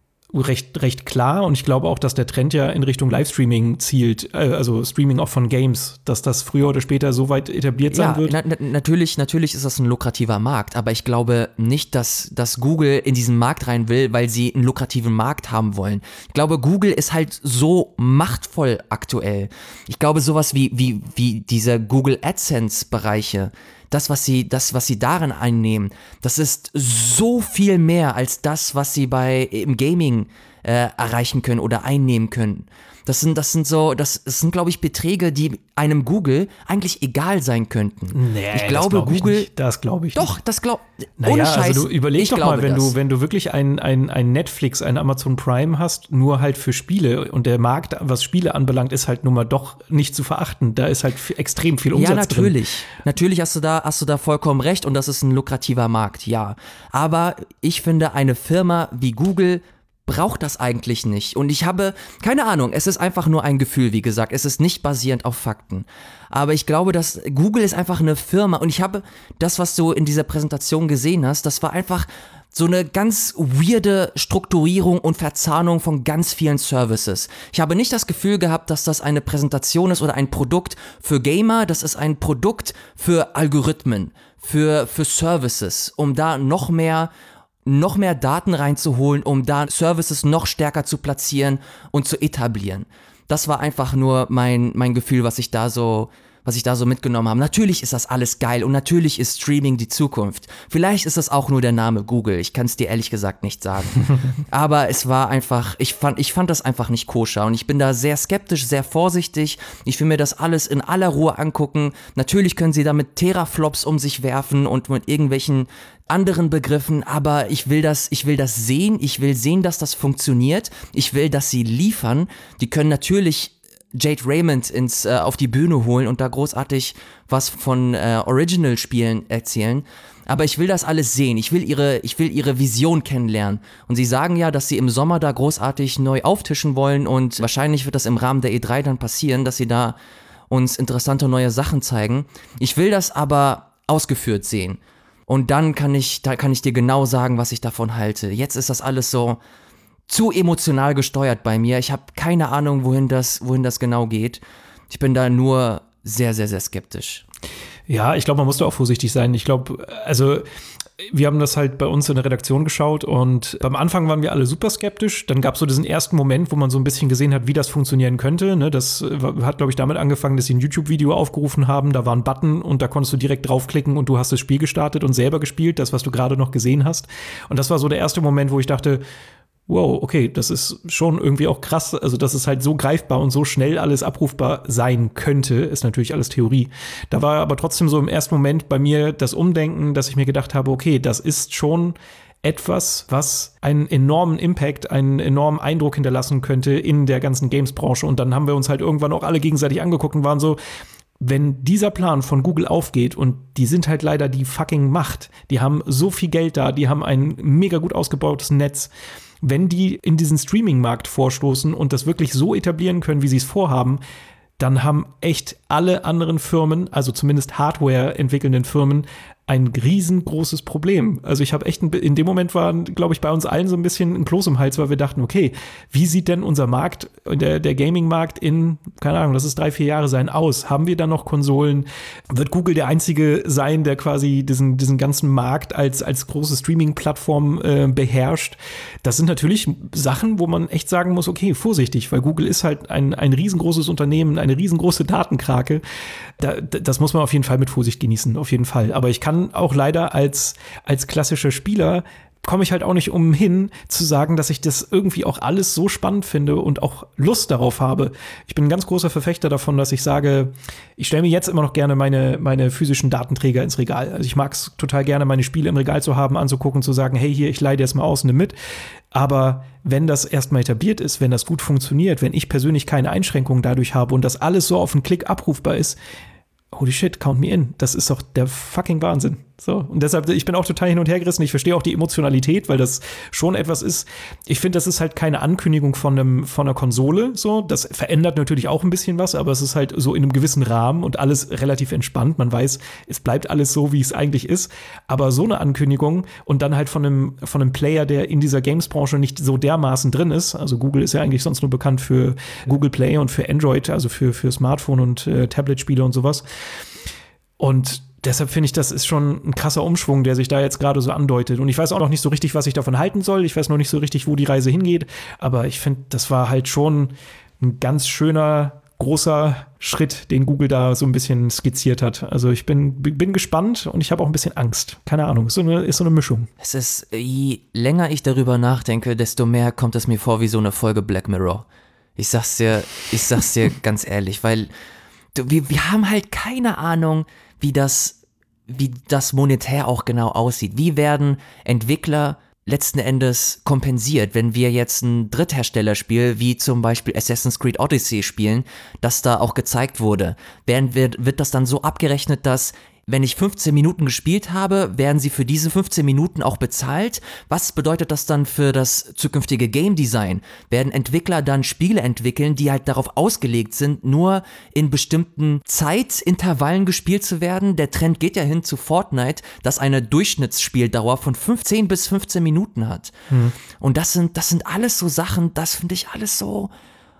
recht, recht klar. Und ich glaube auch, dass der Trend ja in Richtung Livestreaming zielt, also Streaming auch von Games, dass das früher oder später so weit etabliert sein
ja,
wird.
Na, na, natürlich, natürlich ist das ein lukrativer Markt, aber ich glaube nicht, dass, dass Google in diesen Markt rein will, weil sie einen lukrativen Markt haben wollen. Ich glaube, Google ist halt so machtvoll aktuell. Ich glaube, sowas wie, wie, wie diese Google AdSense-Bereiche, das, was sie, das, was sie darin einnehmen, das ist so viel mehr als das, was sie bei im Gaming äh, erreichen können oder einnehmen können. Das sind, das sind so, das, das sind, glaube ich, Beträge, die einem Google eigentlich egal sein könnten.
Nee,
ich glaube,
das glaub ich
Google.
Nicht. Das glaube ich
doch,
nicht.
das glaube
naja,
ohne Scheiß.
Also du überleg
ich
doch mal, wenn
das.
du, wenn du wirklich ein, ein, ein Netflix, ein Amazon Prime hast, nur halt für Spiele und der Markt, was Spiele anbelangt, ist halt nun mal doch nicht zu verachten. Da ist halt extrem viel Umsatz drin.
Ja, natürlich. Drin. Natürlich hast du da, hast du da vollkommen recht und das ist ein lukrativer Markt, ja. Aber ich finde, eine Firma wie Google braucht das eigentlich nicht. Und ich habe, keine Ahnung, es ist einfach nur ein Gefühl, wie gesagt. Es ist nicht basierend auf Fakten. Aber ich glaube, dass Google ist einfach eine Firma. Und ich habe das, was du in dieser Präsentation gesehen hast, das war einfach so eine ganz weirde Strukturierung und Verzahnung von ganz vielen Services. Ich habe nicht das Gefühl gehabt, dass das eine Präsentation ist oder ein Produkt für Gamer. Das ist ein Produkt für Algorithmen, für, für Services, um da noch mehr noch mehr Daten reinzuholen, um da Services noch stärker zu platzieren und zu etablieren. Das war einfach nur mein, mein Gefühl, was ich da so, was ich da so mitgenommen habe. Natürlich ist das alles geil und natürlich ist Streaming die Zukunft. Vielleicht ist das auch nur der Name Google, ich kann es dir ehrlich gesagt nicht sagen. Aber es war einfach, ich fand, ich fand das einfach nicht koscher und ich bin da sehr skeptisch, sehr vorsichtig. Ich will mir das alles in aller Ruhe angucken. Natürlich können sie damit Teraflops um sich werfen und mit irgendwelchen anderen Begriffen, aber ich will das, ich will das sehen, ich will sehen, dass das funktioniert, ich will, dass sie liefern. Die können natürlich Jade Raymond ins, äh, auf die Bühne holen und da großartig was von äh, Original-Spielen erzählen. Aber ich will das alles sehen. Ich will ihre, ich will ihre Vision kennenlernen. Und sie sagen ja, dass sie im Sommer da großartig neu auftischen wollen und wahrscheinlich wird das im Rahmen der E drei dann passieren, dass sie da uns interessante neue Sachen zeigen. Ich will das aber ausgeführt sehen. Und dann kann ich, da kann ich dir genau sagen, was ich davon halte. Jetzt ist das alles so zu emotional gesteuert bei mir. Ich habe keine Ahnung, wohin das, wohin das genau geht. Ich bin da nur sehr, sehr, sehr skeptisch.
Ja, ich glaube, man muss da auch vorsichtig sein. Ich glaube, also wir haben das halt bei uns in der Redaktion geschaut und am Anfang waren wir alle super skeptisch. Dann gab es so diesen ersten Moment, wo man so ein bisschen gesehen hat, wie das funktionieren könnte. Ne, das hat, glaube ich, damit angefangen, dass sie ein YouTube-Video aufgerufen haben. Da war ein Button und da konntest du direkt draufklicken und du hast das Spiel gestartet und selber gespielt, das, was du gerade noch gesehen hast. Und das war so der erste Moment, wo ich dachte, wow, okay, das ist schon irgendwie auch krass, also dass es halt so greifbar und so schnell alles abrufbar sein könnte, ist natürlich alles Theorie. Da war aber trotzdem so im ersten Moment bei mir das Umdenken, dass ich mir gedacht habe, okay, das ist schon etwas, was einen enormen Impact, einen enormen Eindruck hinterlassen könnte in der ganzen Games-Branche. Und dann haben wir uns halt irgendwann auch alle gegenseitig angeguckt und waren so, wenn dieser Plan von Google aufgeht und die sind halt leider die fucking Macht, die haben so viel Geld da, die haben ein mega gut ausgebautes Netz, wenn die in diesen Streaming-Markt vorstoßen und das wirklich so etablieren können, wie sie es vorhaben, dann haben echt alle anderen Firmen, also zumindest Hardware entwickelnden Firmen, ein riesengroßes Problem. Also ich habe echt, ein, in dem Moment war, glaube ich, bei uns allen so ein bisschen ein Kloß im Hals, weil wir dachten, okay, wie sieht denn unser Markt, der, der Gaming-Markt in, keine Ahnung, lass es drei, vier Jahre sein, aus? Haben wir dann noch Konsolen? Wird Google der Einzige sein, der quasi diesen, diesen ganzen Markt als, als große Streaming-Plattform äh, beherrscht? Das sind natürlich Sachen, wo man echt sagen muss, okay, vorsichtig, weil Google ist halt ein, ein riesengroßes Unternehmen, eine riesengroße Datenkrake. Da, das muss man auf jeden Fall mit Vorsicht genießen, auf jeden Fall. Aber ich kann auch leider als, als klassischer Spieler komme ich halt auch nicht umhin zu sagen, dass ich das irgendwie auch alles so spannend finde und auch Lust darauf habe. Ich bin ein ganz großer Verfechter davon, dass ich sage, ich stelle mir jetzt immer noch gerne meine, meine physischen Datenträger ins Regal. Also ich mag es total gerne, meine Spiele im Regal zu haben, anzugucken, zu sagen, hey, hier, ich leih dir das mal aus, nimm mit. Aber wenn das erstmal etabliert ist, wenn das gut funktioniert, wenn ich persönlich keine Einschränkungen dadurch habe und das alles so auf einen Klick abrufbar ist, holy shit, count me in. Das ist doch der fucking Wahnsinn. So, und deshalb, ich bin auch total hin und her gerissen. Ich verstehe auch die Emotionalität, weil das schon etwas ist. Ich finde, das ist halt keine Ankündigung von einem, von einer Konsole. So, das verändert natürlich auch ein bisschen was, aber es ist halt so in einem gewissen Rahmen und alles relativ entspannt. Man weiß, es bleibt alles so, wie es eigentlich ist. Aber so eine Ankündigung und dann halt von einem, von einem Player, der in dieser Games-Branche nicht so dermaßen drin ist. Also Google ist ja eigentlich sonst nur bekannt für Google Play und für Android, also für, für Smartphone und äh, Tablet-Spiele und sowas. Und deshalb finde ich, das ist schon ein krasser Umschwung, der sich da jetzt gerade so andeutet. Und ich weiß auch noch nicht so richtig, was ich davon halten soll. Ich weiß noch nicht so richtig, wo die Reise hingeht. Aber ich finde, das war halt schon ein ganz schöner, großer Schritt, den Google da so ein bisschen skizziert hat. Also ich bin, bin gespannt und ich habe auch ein bisschen Angst. Keine Ahnung, ist so eine, ist so eine Mischung.
Es ist, je länger ich darüber nachdenke, desto mehr kommt es mir vor wie so eine Folge Black Mirror. Ich sag's dir, ich sag's dir ganz ehrlich, weil du, wir, wir haben halt keine Ahnung, wie das, wie das monetär auch genau aussieht. Wie werden Entwickler letzten Endes kompensiert, wenn wir jetzt ein Drittherstellerspiel wie zum Beispiel Assassin's Creed Odyssey spielen, das da auch gezeigt wurde. Werden, wird, wird das dann so abgerechnet, dass wenn ich fünfzehn Minuten gespielt habe, werden sie für diese fünfzehn Minuten auch bezahlt? Was bedeutet das dann für das zukünftige Game Design? Werden Entwickler dann Spiele entwickeln, die halt darauf ausgelegt sind, nur in bestimmten Zeitintervallen gespielt zu werden? Der Trend geht ja hin zu Fortnite, das eine Durchschnittsspieldauer von fünfzehn bis fünfzehn Minuten hat. Hm. Und das sind, das sind alles so Sachen, das finde ich alles so,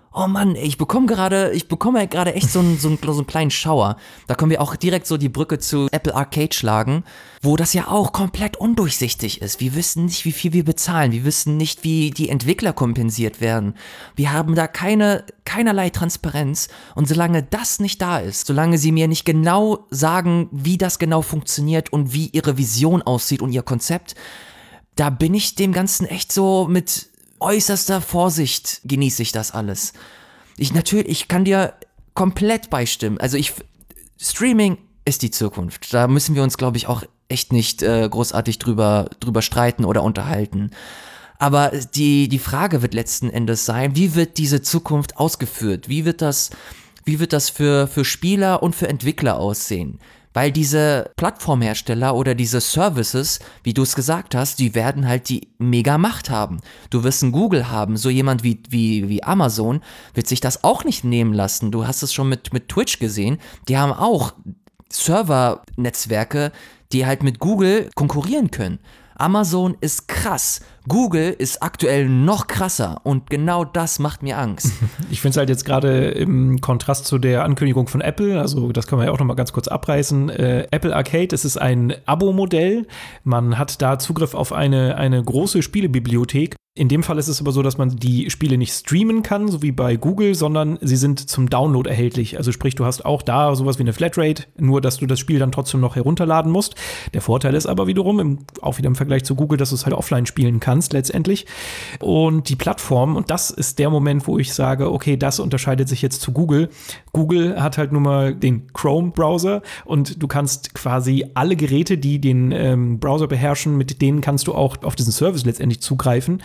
Oh Mann, ey, ich bekomme gerade, ich bekomme gerade echt so einen, so, einen, so einen kleinen Schauer. Da können wir auch direkt so die Brücke zu Apple Arcade schlagen, wo das ja auch komplett undurchsichtig ist. Wir wissen nicht, wie viel wir bezahlen. Wir wissen nicht, wie die Entwickler kompensiert werden. Wir haben da keine, keinerlei Transparenz. Und solange das nicht da ist, solange sie mir nicht genau sagen, wie das genau funktioniert und wie ihre Vision aussieht und ihr Konzept, da bin ich dem Ganzen echt so mit äußerster Vorsicht genieße ich das alles. Ich natürlich, ich kann dir komplett beistimmen. Also ich, Streaming ist die Zukunft. Da müssen wir uns, glaube ich, auch echt nicht äh, großartig drüber, drüber streiten oder unterhalten. Aber die, die Frage wird letzten Endes sein, wie wird diese Zukunft ausgeführt? Wie wird das, wie wird das für, für Spieler und für Entwickler aussehen? Weil diese Plattformhersteller oder diese Services, wie du es gesagt hast, die werden halt die mega Macht haben. Du wirst ein Google haben, so jemand wie, wie, wie Amazon wird sich das auch nicht nehmen lassen. Du hast es schon mit, mit Twitch gesehen, die haben auch Servernetzwerke, die halt mit Google konkurrieren können. Amazon ist krass. Google ist aktuell noch krasser und genau das macht mir Angst.
Ich finde es halt jetzt gerade im Kontrast zu der Ankündigung von Apple, also das können wir ja auch noch mal ganz kurz abreißen. Äh, Apple Arcade, das ist ein Abo-Modell. Man hat da Zugriff auf eine, eine große Spielebibliothek. In dem Fall ist es aber so, dass man die Spiele nicht streamen kann, so wie bei Google, sondern sie sind zum Download erhältlich. Also sprich, du hast auch da sowas wie eine Flatrate, nur dass du das Spiel dann trotzdem noch herunterladen musst. Der Vorteil ist aber wiederum, im, auch wieder im Vergleich zu Google, dass du es halt offline spielen kannst letztendlich. Und die Plattform, und das ist der Moment, wo ich sage, okay, das unterscheidet sich jetzt zu Google. Google hat halt nun mal den Chrome-Browser und du kannst quasi alle Geräte, die den ähm, Browser beherrschen, mit denen kannst du auch auf diesen Service letztendlich zugreifen.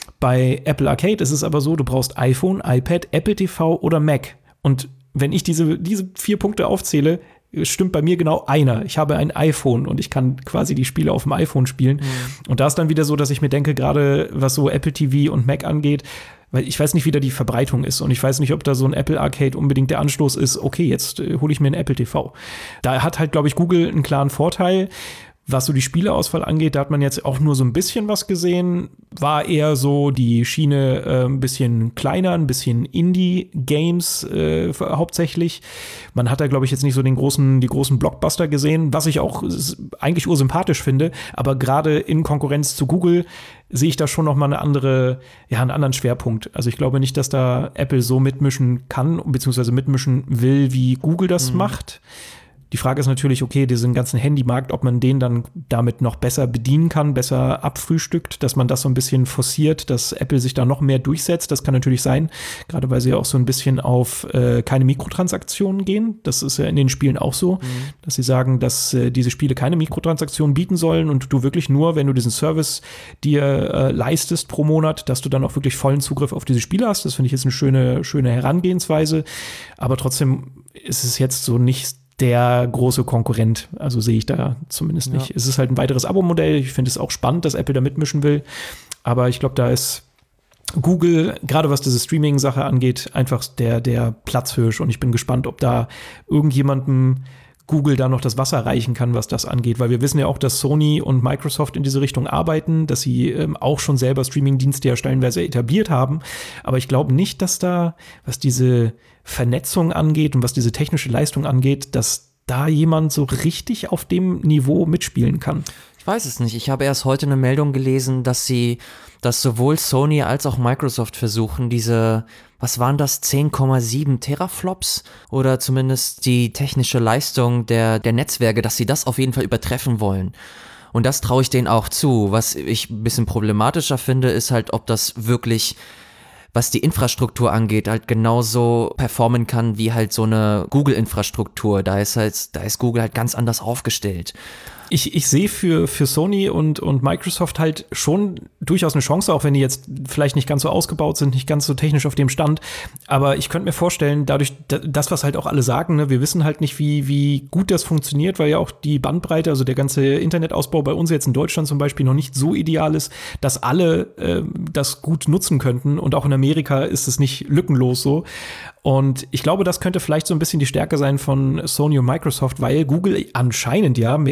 Bei Apple Arcade ist es aber so, du brauchst iPhone, iPad, Apple T V oder Mac. Und wenn ich diese, diese vier Punkte aufzähle, stimmt bei mir genau einer. Ich habe ein iPhone und ich kann quasi die Spiele auf dem iPhone spielen. Mhm. Und da ist dann wieder so, dass ich mir denke, gerade was so Apple T V und Mac angeht, weil ich weiß nicht, wie da die Verbreitung ist und ich weiß nicht, ob da so ein Apple Arcade unbedingt der Anstoß ist, okay, jetzt äh, hole ich mir ein Apple T V. Da hat halt, glaube ich, Google einen klaren Vorteil. Was so die Spieleauswahl angeht, da hat man jetzt auch nur so ein bisschen was gesehen. War eher so die Schiene äh, ein bisschen kleiner, ein bisschen Indie-Games äh, hauptsächlich. Man hat da, glaube ich, jetzt nicht so den großen, die großen Blockbuster gesehen, was ich auch eigentlich ursympathisch finde. Aber gerade in Konkurrenz zu Google sehe ich da schon noch mal eine andere, ja, einen anderen Schwerpunkt. Also ich glaube nicht, dass da Apple so mitmischen kann, beziehungsweise mitmischen will, wie Google das mhm. macht. Die Frage ist natürlich, okay, diesen ganzen Handymarkt, ob man den dann damit noch besser bedienen kann, besser abfrühstückt, dass man das so ein bisschen forciert, dass Apple sich da noch mehr durchsetzt. Das kann natürlich sein, gerade weil sie ja auch so ein bisschen auf äh, keine Mikrotransaktionen gehen. Das ist ja in den Spielen auch so, mhm. dass sie sagen, dass äh, diese Spiele keine Mikrotransaktionen bieten sollen und du wirklich nur, wenn du diesen Service dir äh, leistest pro Monat, dass du dann auch wirklich vollen Zugriff auf diese Spiele hast. Das finde ich jetzt eine schöne, schöne Herangehensweise. Aber trotzdem ist es jetzt so nicht der große Konkurrent, also sehe ich da zumindest nicht. Ja. Es ist halt ein weiteres Abo-Modell. Ich finde es auch spannend, dass Apple da mitmischen will. Aber ich glaube, da ist Google, gerade was diese Streaming-Sache angeht, einfach der, der Platzhirsch. Und ich bin gespannt, ob da irgendjemandem Google da noch das Wasser reichen kann, was das angeht. Weil wir wissen ja auch, dass Sony und Microsoft in diese Richtung arbeiten, dass sie ähm, auch schon selber Streaming-Dienste ja stellenweise etabliert haben. Aber ich glaube nicht, dass da, was diese Vernetzung angeht und was diese technische Leistung angeht, dass da jemand so richtig auf dem Niveau mitspielen kann.
Ich weiß es nicht. Ich habe erst heute eine Meldung gelesen, dass sie, dass sowohl Sony als auch Microsoft versuchen, diese, was waren das, zehn Komma sieben Teraflops oder zumindest die technische Leistung der, der Netzwerke, dass sie das auf jeden Fall übertreffen wollen. Und das traue ich denen auch zu. Was ich ein bisschen problematischer finde, ist halt, ob das wirklich, was die Infrastruktur angeht, halt genauso performen kann wie halt so eine Google-Infrastruktur. Da ist halt, da ist Google halt ganz anders aufgestellt.
Ich, ich sehe für, für Sony und, und Microsoft halt schon durchaus eine Chance, auch wenn die jetzt vielleicht nicht ganz so ausgebaut sind, nicht ganz so technisch auf dem Stand. Aber ich könnte mir vorstellen, dadurch, das, was halt auch alle sagen, ne, wir wissen halt nicht, wie, wie gut das funktioniert, weil ja auch die Bandbreite, also der ganze Internetausbau bei uns jetzt in Deutschland zum Beispiel noch nicht so ideal ist, dass alle äh, das gut nutzen könnten. Und auch in Amerika ist es nicht lückenlos so. Und ich glaube, das könnte vielleicht so ein bisschen die Stärke sein von Sony und Microsoft, weil Google anscheinend, ja, wir wissen es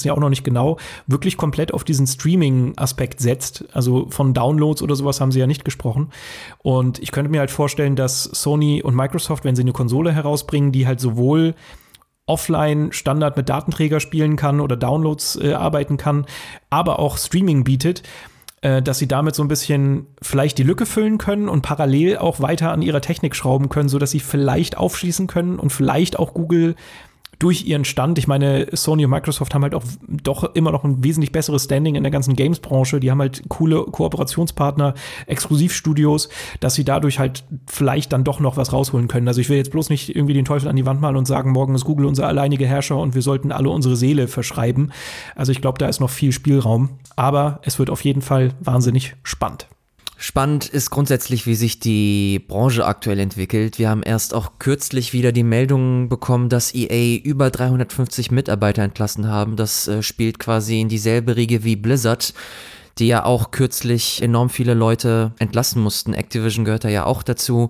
wissen ja auch noch nicht genau, wirklich komplett auf diesen Streaming-Aspekt setzt. Also von Downloads oder sowas haben sie ja nicht gesprochen. Und ich könnte mir halt vorstellen, dass Sony und Microsoft, wenn sie eine Konsole herausbringen, die halt sowohl offline Standard mit Datenträger spielen kann oder Downloads äh, arbeiten kann, aber auch Streaming bietet, äh, dass sie damit so ein bisschen vielleicht die Lücke füllen können und parallel auch weiter an ihrer Technik schrauben können, sodass sie vielleicht aufschließen können und vielleicht auch Google durch ihren Stand, ich meine, Sony und Microsoft haben halt auch doch immer noch ein wesentlich besseres Standing in der ganzen Games-Branche. Die haben halt coole Kooperationspartner, Exklusivstudios, dass sie dadurch halt vielleicht dann doch noch was rausholen können. Also ich will jetzt bloß nicht irgendwie den Teufel an die Wand malen und sagen, morgen ist Google unser alleinige Herrscher und wir sollten alle unsere Seele verschreiben. Also ich glaube, da ist noch viel Spielraum. Aber es wird auf jeden Fall wahnsinnig spannend.
Spannend ist grundsätzlich, wie sich die Branche aktuell entwickelt. Wir haben erst auch kürzlich wieder die Meldung bekommen, dass E A über dreihundertfünfzig Mitarbeiter entlassen haben. Das äh, spielt quasi in dieselbe Riege wie Blizzard, die ja auch kürzlich enorm viele Leute entlassen mussten. Activision gehört da ja auch dazu.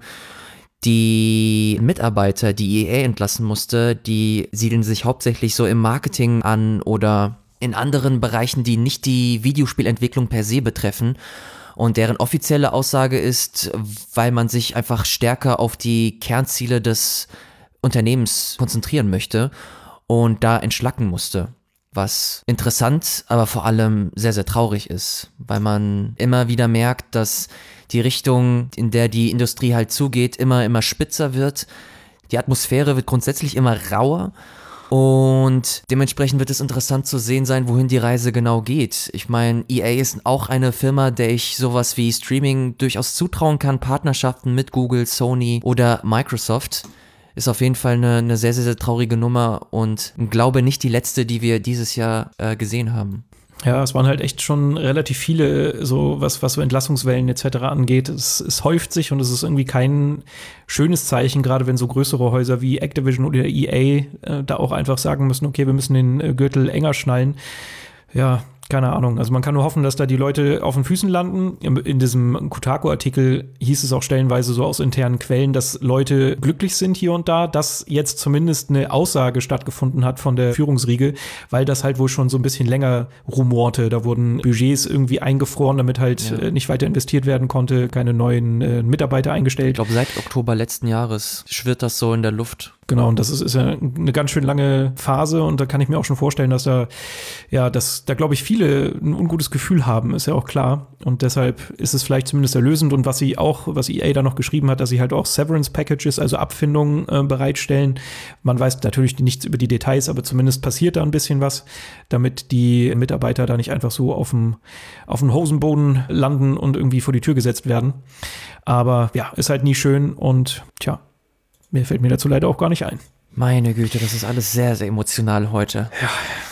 Die Mitarbeiter, die E A entlassen musste, die siedeln sich hauptsächlich so im Marketing an oder in anderen Bereichen, die nicht die Videospielentwicklung per se betreffen. Und deren offizielle Aussage ist, weil man sich einfach stärker auf die Kernziele des Unternehmens konzentrieren möchte und da entschlacken musste. Was interessant, aber vor allem sehr, sehr traurig ist, weil man immer wieder merkt, dass die Richtung, in der die Industrie halt zugeht, immer, immer spitzer wird. Die Atmosphäre wird grundsätzlich immer rauer. Und dementsprechend wird es interessant zu sehen sein, wohin die Reise genau geht. Ich meine, E A ist auch eine Firma, der ich sowas wie Streaming durchaus zutrauen kann. Partnerschaften mit Google, Sony oder Microsoft ist auf jeden Fall eine, eine sehr, sehr, sehr traurige Nummer und glaube nicht die letzte, die wir dieses Jahr äh, gesehen haben.
Ja, es waren halt echt schon relativ viele, so was, was so Entlassungswellen et cetera angeht. Es, es häuft sich und es ist irgendwie kein schönes Zeichen, gerade wenn so größere Häuser wie Activision oder E A äh, da auch einfach sagen müssen, okay, wir müssen den äh, Gürtel enger schnallen. Ja, keine Ahnung. Also man kann nur hoffen, dass da die Leute auf den Füßen landen. In, in diesem Kotaku-Artikel hieß es auch stellenweise so aus internen Quellen, dass Leute glücklich sind hier und da, dass jetzt zumindest eine Aussage stattgefunden hat von der Führungsriege, weil das halt wohl schon so ein bisschen länger rumorte. Da wurden Budgets irgendwie eingefroren, damit halt ja. äh, nicht weiter investiert werden konnte, keine neuen äh, Mitarbeiter eingestellt.
Ich glaube, seit Oktober letzten Jahres schwirrt das so in der Luft.
Genau, und das ist, ist ja eine ganz schön lange Phase und da kann ich mir auch schon vorstellen, dass da, ja, dass da, glaube ich, viele ein ungutes Gefühl haben, ist ja auch klar. Und deshalb ist es vielleicht zumindest erlösend. Und was sie auch, was E A da noch geschrieben hat, dass sie halt auch Severance-Packages, also Abfindungen äh, bereitstellen. Man weiß natürlich nichts über die Details, aber zumindest passiert da ein bisschen was, damit die Mitarbeiter da nicht einfach so auf dem, auf dem Hosenboden landen und irgendwie vor die Tür gesetzt werden. Aber ja, ist halt nie schön und tja, mehr fällt mir dazu leider auch gar nicht ein.
Meine Güte, das ist alles sehr, sehr emotional heute.
Ja.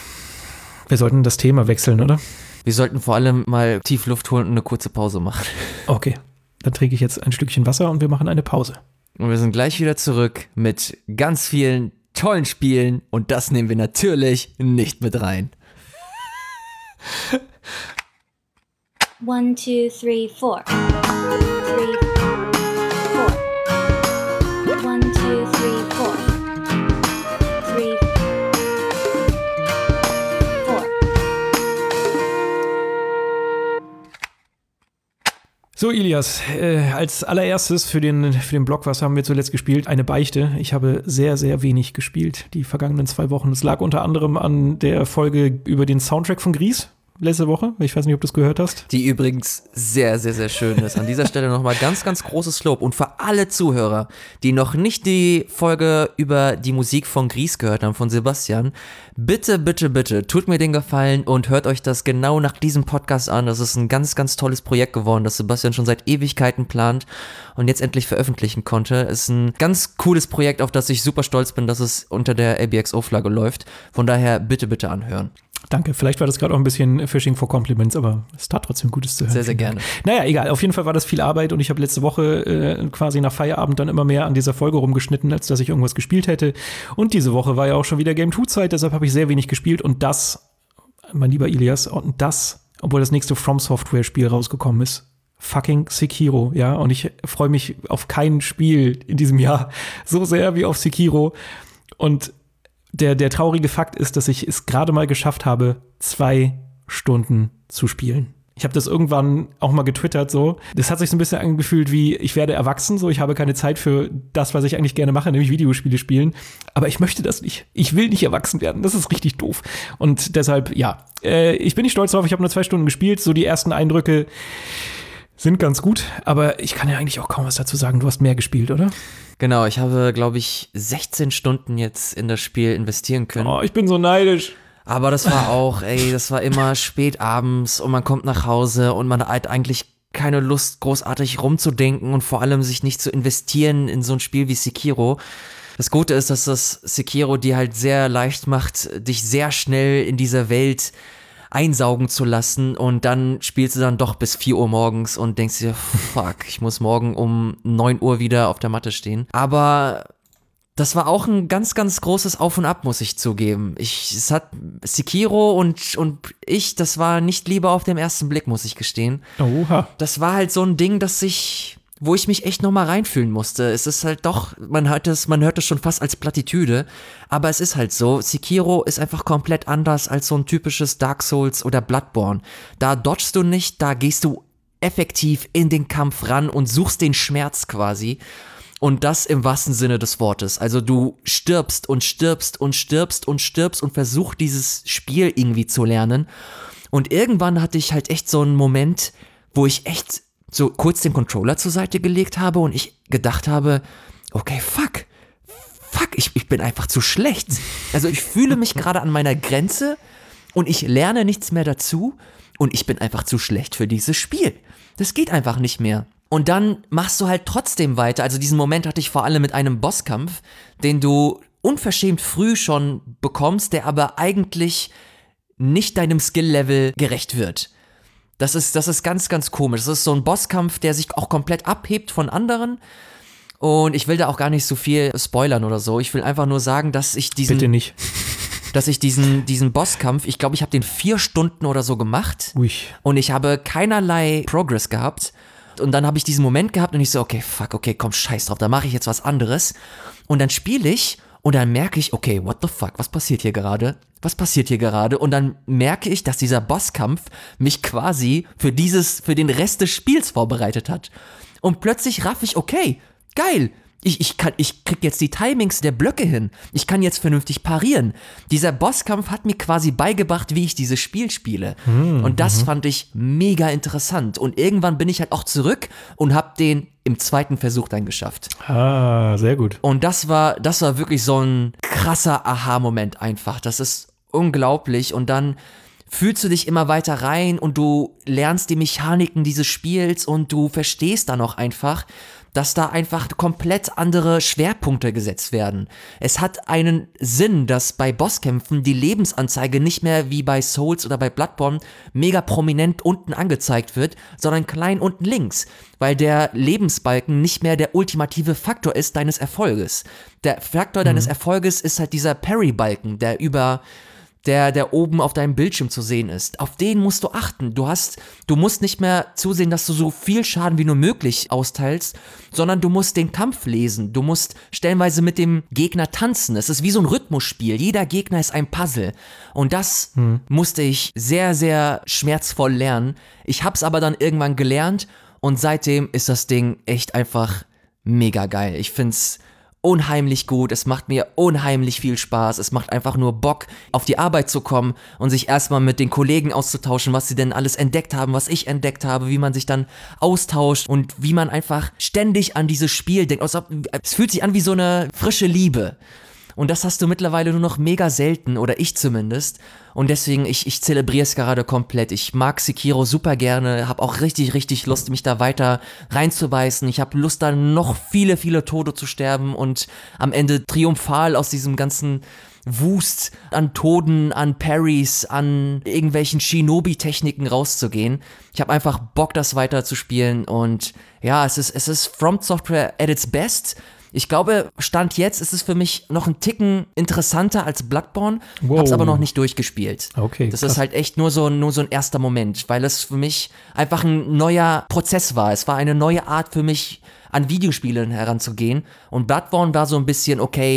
Wir sollten das Thema wechseln, oder?
Wir sollten vor allem mal tief Luft holen und eine kurze Pause machen.
Okay, dann trinke ich jetzt ein Stückchen Wasser und wir machen eine Pause.
Und wir sind gleich wieder zurück mit ganz vielen tollen Spielen und das nehmen wir natürlich nicht mit rein.
One, two, three, four. Three, four. One, two, three, four. Three, four.
So, Ilias, äh, als allererstes für den, für den Blog, was haben wir zuletzt gespielt? Eine Beichte. Ich habe sehr, sehr wenig gespielt die vergangenen zwei Wochen. Es lag unter anderem an der Folge über den Soundtrack von Gris letzte Woche. Ich weiß nicht, ob du es gehört hast.
Die übrigens sehr, sehr, sehr schön ist. An dieser Stelle nochmal ganz, ganz großes Lob. Und für alle Zuhörer, die noch nicht die Folge über die Musik von Gris gehört haben, von Sebastian, bitte, bitte, bitte, tut mir den Gefallen und hört euch das genau nach diesem Podcast an. Das ist ein ganz, ganz tolles Projekt geworden, das Sebastian schon seit Ewigkeiten plant und jetzt endlich veröffentlichen konnte. Es ist ein ganz cooles Projekt, auf das ich super stolz bin, dass es unter der A B X O-Flagge läuft. Von daher bitte, bitte anhören.
Danke, vielleicht war das gerade auch ein bisschen Fishing for Compliments, aber es tat trotzdem Gutes zu hören.
Sehr, sehr gerne.
Naja, egal, auf jeden Fall war das viel Arbeit und ich habe letzte Woche äh, quasi nach Feierabend dann immer mehr an dieser Folge rumgeschnitten, als dass ich irgendwas gespielt hätte. Und diese Woche war ja auch schon wieder Game zwei Zeit, deshalb habe ich sehr wenig gespielt und das, mein lieber Ilias, und das, obwohl das nächste From Software Spiel rausgekommen ist. Fucking Sekiro, ja, und ich freue mich auf kein Spiel in diesem Jahr so sehr wie auf Sekiro und Der, der traurige Fakt ist, dass ich es gerade mal geschafft habe, zwei Stunden zu spielen. Ich habe das irgendwann auch mal getwittert so. Das hat sich so ein bisschen angefühlt wie, ich werde erwachsen, so ich habe keine Zeit für das, was ich eigentlich gerne mache, nämlich Videospiele spielen. Aber ich möchte das nicht. Ich will nicht erwachsen werden. Das ist richtig doof. Und deshalb, ja, äh, ich bin nicht stolz drauf. Ich habe nur zwei Stunden gespielt. So die ersten Eindrücke sind ganz gut. Aber ich kann ja eigentlich auch kaum was dazu sagen. Du hast mehr gespielt, oder?
Genau, ich habe, glaube ich, sechzehn Stunden jetzt in das Spiel investieren können.
Oh, ich bin so neidisch.
Aber das war auch, ey, das war immer spät abends und man kommt nach Hause und man hat eigentlich keine Lust, großartig rumzudenken und vor allem sich nicht zu investieren in so ein Spiel wie Sekiro. Das Gute ist, dass das Sekiro dir halt sehr leicht macht, dich sehr schnell in dieser Welt einsaugen zu lassen und dann spielst du dann doch bis vier Uhr morgens und denkst dir, fuck, ich muss morgen um neun Uhr wieder auf der Matte stehen. Aber das war auch ein ganz, ganz großes Auf und Ab, muss ich zugeben. Ich, es hat Sekiro und, und ich, das war nicht Liebe auf den ersten Blick, muss ich gestehen.
Oha.
Das war halt so ein Ding, das ich, wo ich mich echt nochmal reinfühlen musste. Es ist halt doch, man hört es, man hört es schon fast als Plattitüde, aber es ist halt so, Sekiro ist einfach komplett anders als so ein typisches Dark Souls oder Bloodborne. Da dodgst du nicht, da gehst du effektiv in den Kampf ran und suchst den Schmerz quasi. Und das im wahrsten Sinne des Wortes. Also du stirbst und stirbst und stirbst und stirbst und versuchst dieses Spiel irgendwie zu lernen. Und irgendwann hatte ich halt echt so einen Moment, wo ich echt so kurz den Controller zur Seite gelegt habe und ich gedacht habe, okay, fuck, fuck, ich, ich bin einfach zu schlecht. Also ich fühle mich gerade an meiner Grenze und ich lerne nichts mehr dazu und ich bin einfach zu schlecht für dieses Spiel. Das geht einfach nicht mehr. Und dann machst du halt trotzdem weiter. Also diesen Moment hatte ich vor allem mit einem Bosskampf, den du unverschämt früh schon bekommst, der aber eigentlich nicht deinem Skill-Level gerecht wird. Das ist, das ist ganz, ganz komisch. Das ist so ein Bosskampf, der sich auch komplett abhebt von anderen. Und ich will da auch gar nicht so viel spoilern oder so. Ich will einfach nur sagen, dass ich diesen...
Bitte nicht.
Dass ich diesen, diesen Bosskampf, ich glaube, ich habe den vier Stunden oder so gemacht.
Ui.
Und ich habe keinerlei Progress gehabt. Und dann habe ich diesen Moment gehabt und ich so, okay, fuck, okay, komm, scheiß drauf, da mache ich jetzt was anderes. Und dann spiele ich und dann merke ich, okay, what the fuck, was passiert hier gerade? Was passiert hier gerade? Und dann merke ich, dass dieser Bosskampf mich quasi für dieses, für den Rest des Spiels vorbereitet hat. Und plötzlich raff ich, okay, geil. Ich, ich, kann, ich krieg jetzt die Timings der Blöcke hin. Ich kann jetzt vernünftig parieren. Dieser Bosskampf hat mir quasi beigebracht, wie ich dieses Spiel spiele. Mhm. Und das fand ich mega interessant. Und irgendwann bin ich halt auch zurück und hab den im zweiten Versuch dann geschafft.
Ah, sehr gut.
Und das war, das war wirklich so ein krasser Aha-Moment einfach. Das ist unglaublich. Und dann fühlst du dich immer weiter rein und du lernst die Mechaniken dieses Spiels und du verstehst dann auch einfach, dass da einfach komplett andere Schwerpunkte gesetzt werden. Es hat einen Sinn, dass bei Bosskämpfen die Lebensanzeige nicht mehr wie bei Souls oder bei Bloodborne mega prominent unten angezeigt wird, sondern klein unten links, weil der Lebensbalken nicht mehr der ultimative Faktor ist deines Erfolges. Der Faktor mhm. deines Erfolges ist halt dieser Parry-Balken, der über Der, der oben auf deinem Bildschirm zu sehen ist. Auf den musst du achten. Du hast, du musst nicht mehr zusehen, dass du so viel Schaden wie nur möglich austeilst, sondern du musst den Kampf lesen. Du musst stellenweise mit dem Gegner tanzen. Es ist wie so ein Rhythmusspiel. Jeder Gegner ist ein Puzzle. Und das hm. musste ich sehr, sehr schmerzvoll lernen. Ich hab's aber dann irgendwann gelernt und seitdem ist das Ding echt einfach mega geil. Ich find's unheimlich gut, es macht mir unheimlich viel Spaß, es macht einfach nur Bock, auf die Arbeit zu kommen und sich erstmal mit den Kollegen auszutauschen, was sie denn alles entdeckt haben, was ich entdeckt habe, wie man sich dann austauscht und wie man einfach ständig an dieses Spiel denkt. Es fühlt sich an wie so eine frische Liebe. Und das hast du mittlerweile nur noch mega selten, oder ich zumindest. Und deswegen, ich, ich zelebriere es gerade komplett. Ich mag Sekiro super gerne, habe auch richtig, richtig Lust, mich da weiter reinzubeißen. Ich habe Lust, da noch viele, viele Tode zu sterben und am Ende triumphal aus diesem ganzen Wust an Toden, an Parries, an irgendwelchen Shinobi-Techniken rauszugehen. Ich habe einfach Bock, das weiter zu spielen. Und ja, es ist, es ist From Software at its best. Ich glaube, Stand jetzt ist es für mich noch ein Ticken interessanter als Bloodborne, wow. Hab's aber noch nicht durchgespielt.
Okay,
das
krass.
ist halt echt nur so, nur so ein erster Moment, weil es für mich einfach ein neuer Prozess war. Es war eine neue Art für mich, an Videospielen heranzugehen. Und Bloodborne war so ein bisschen, okay,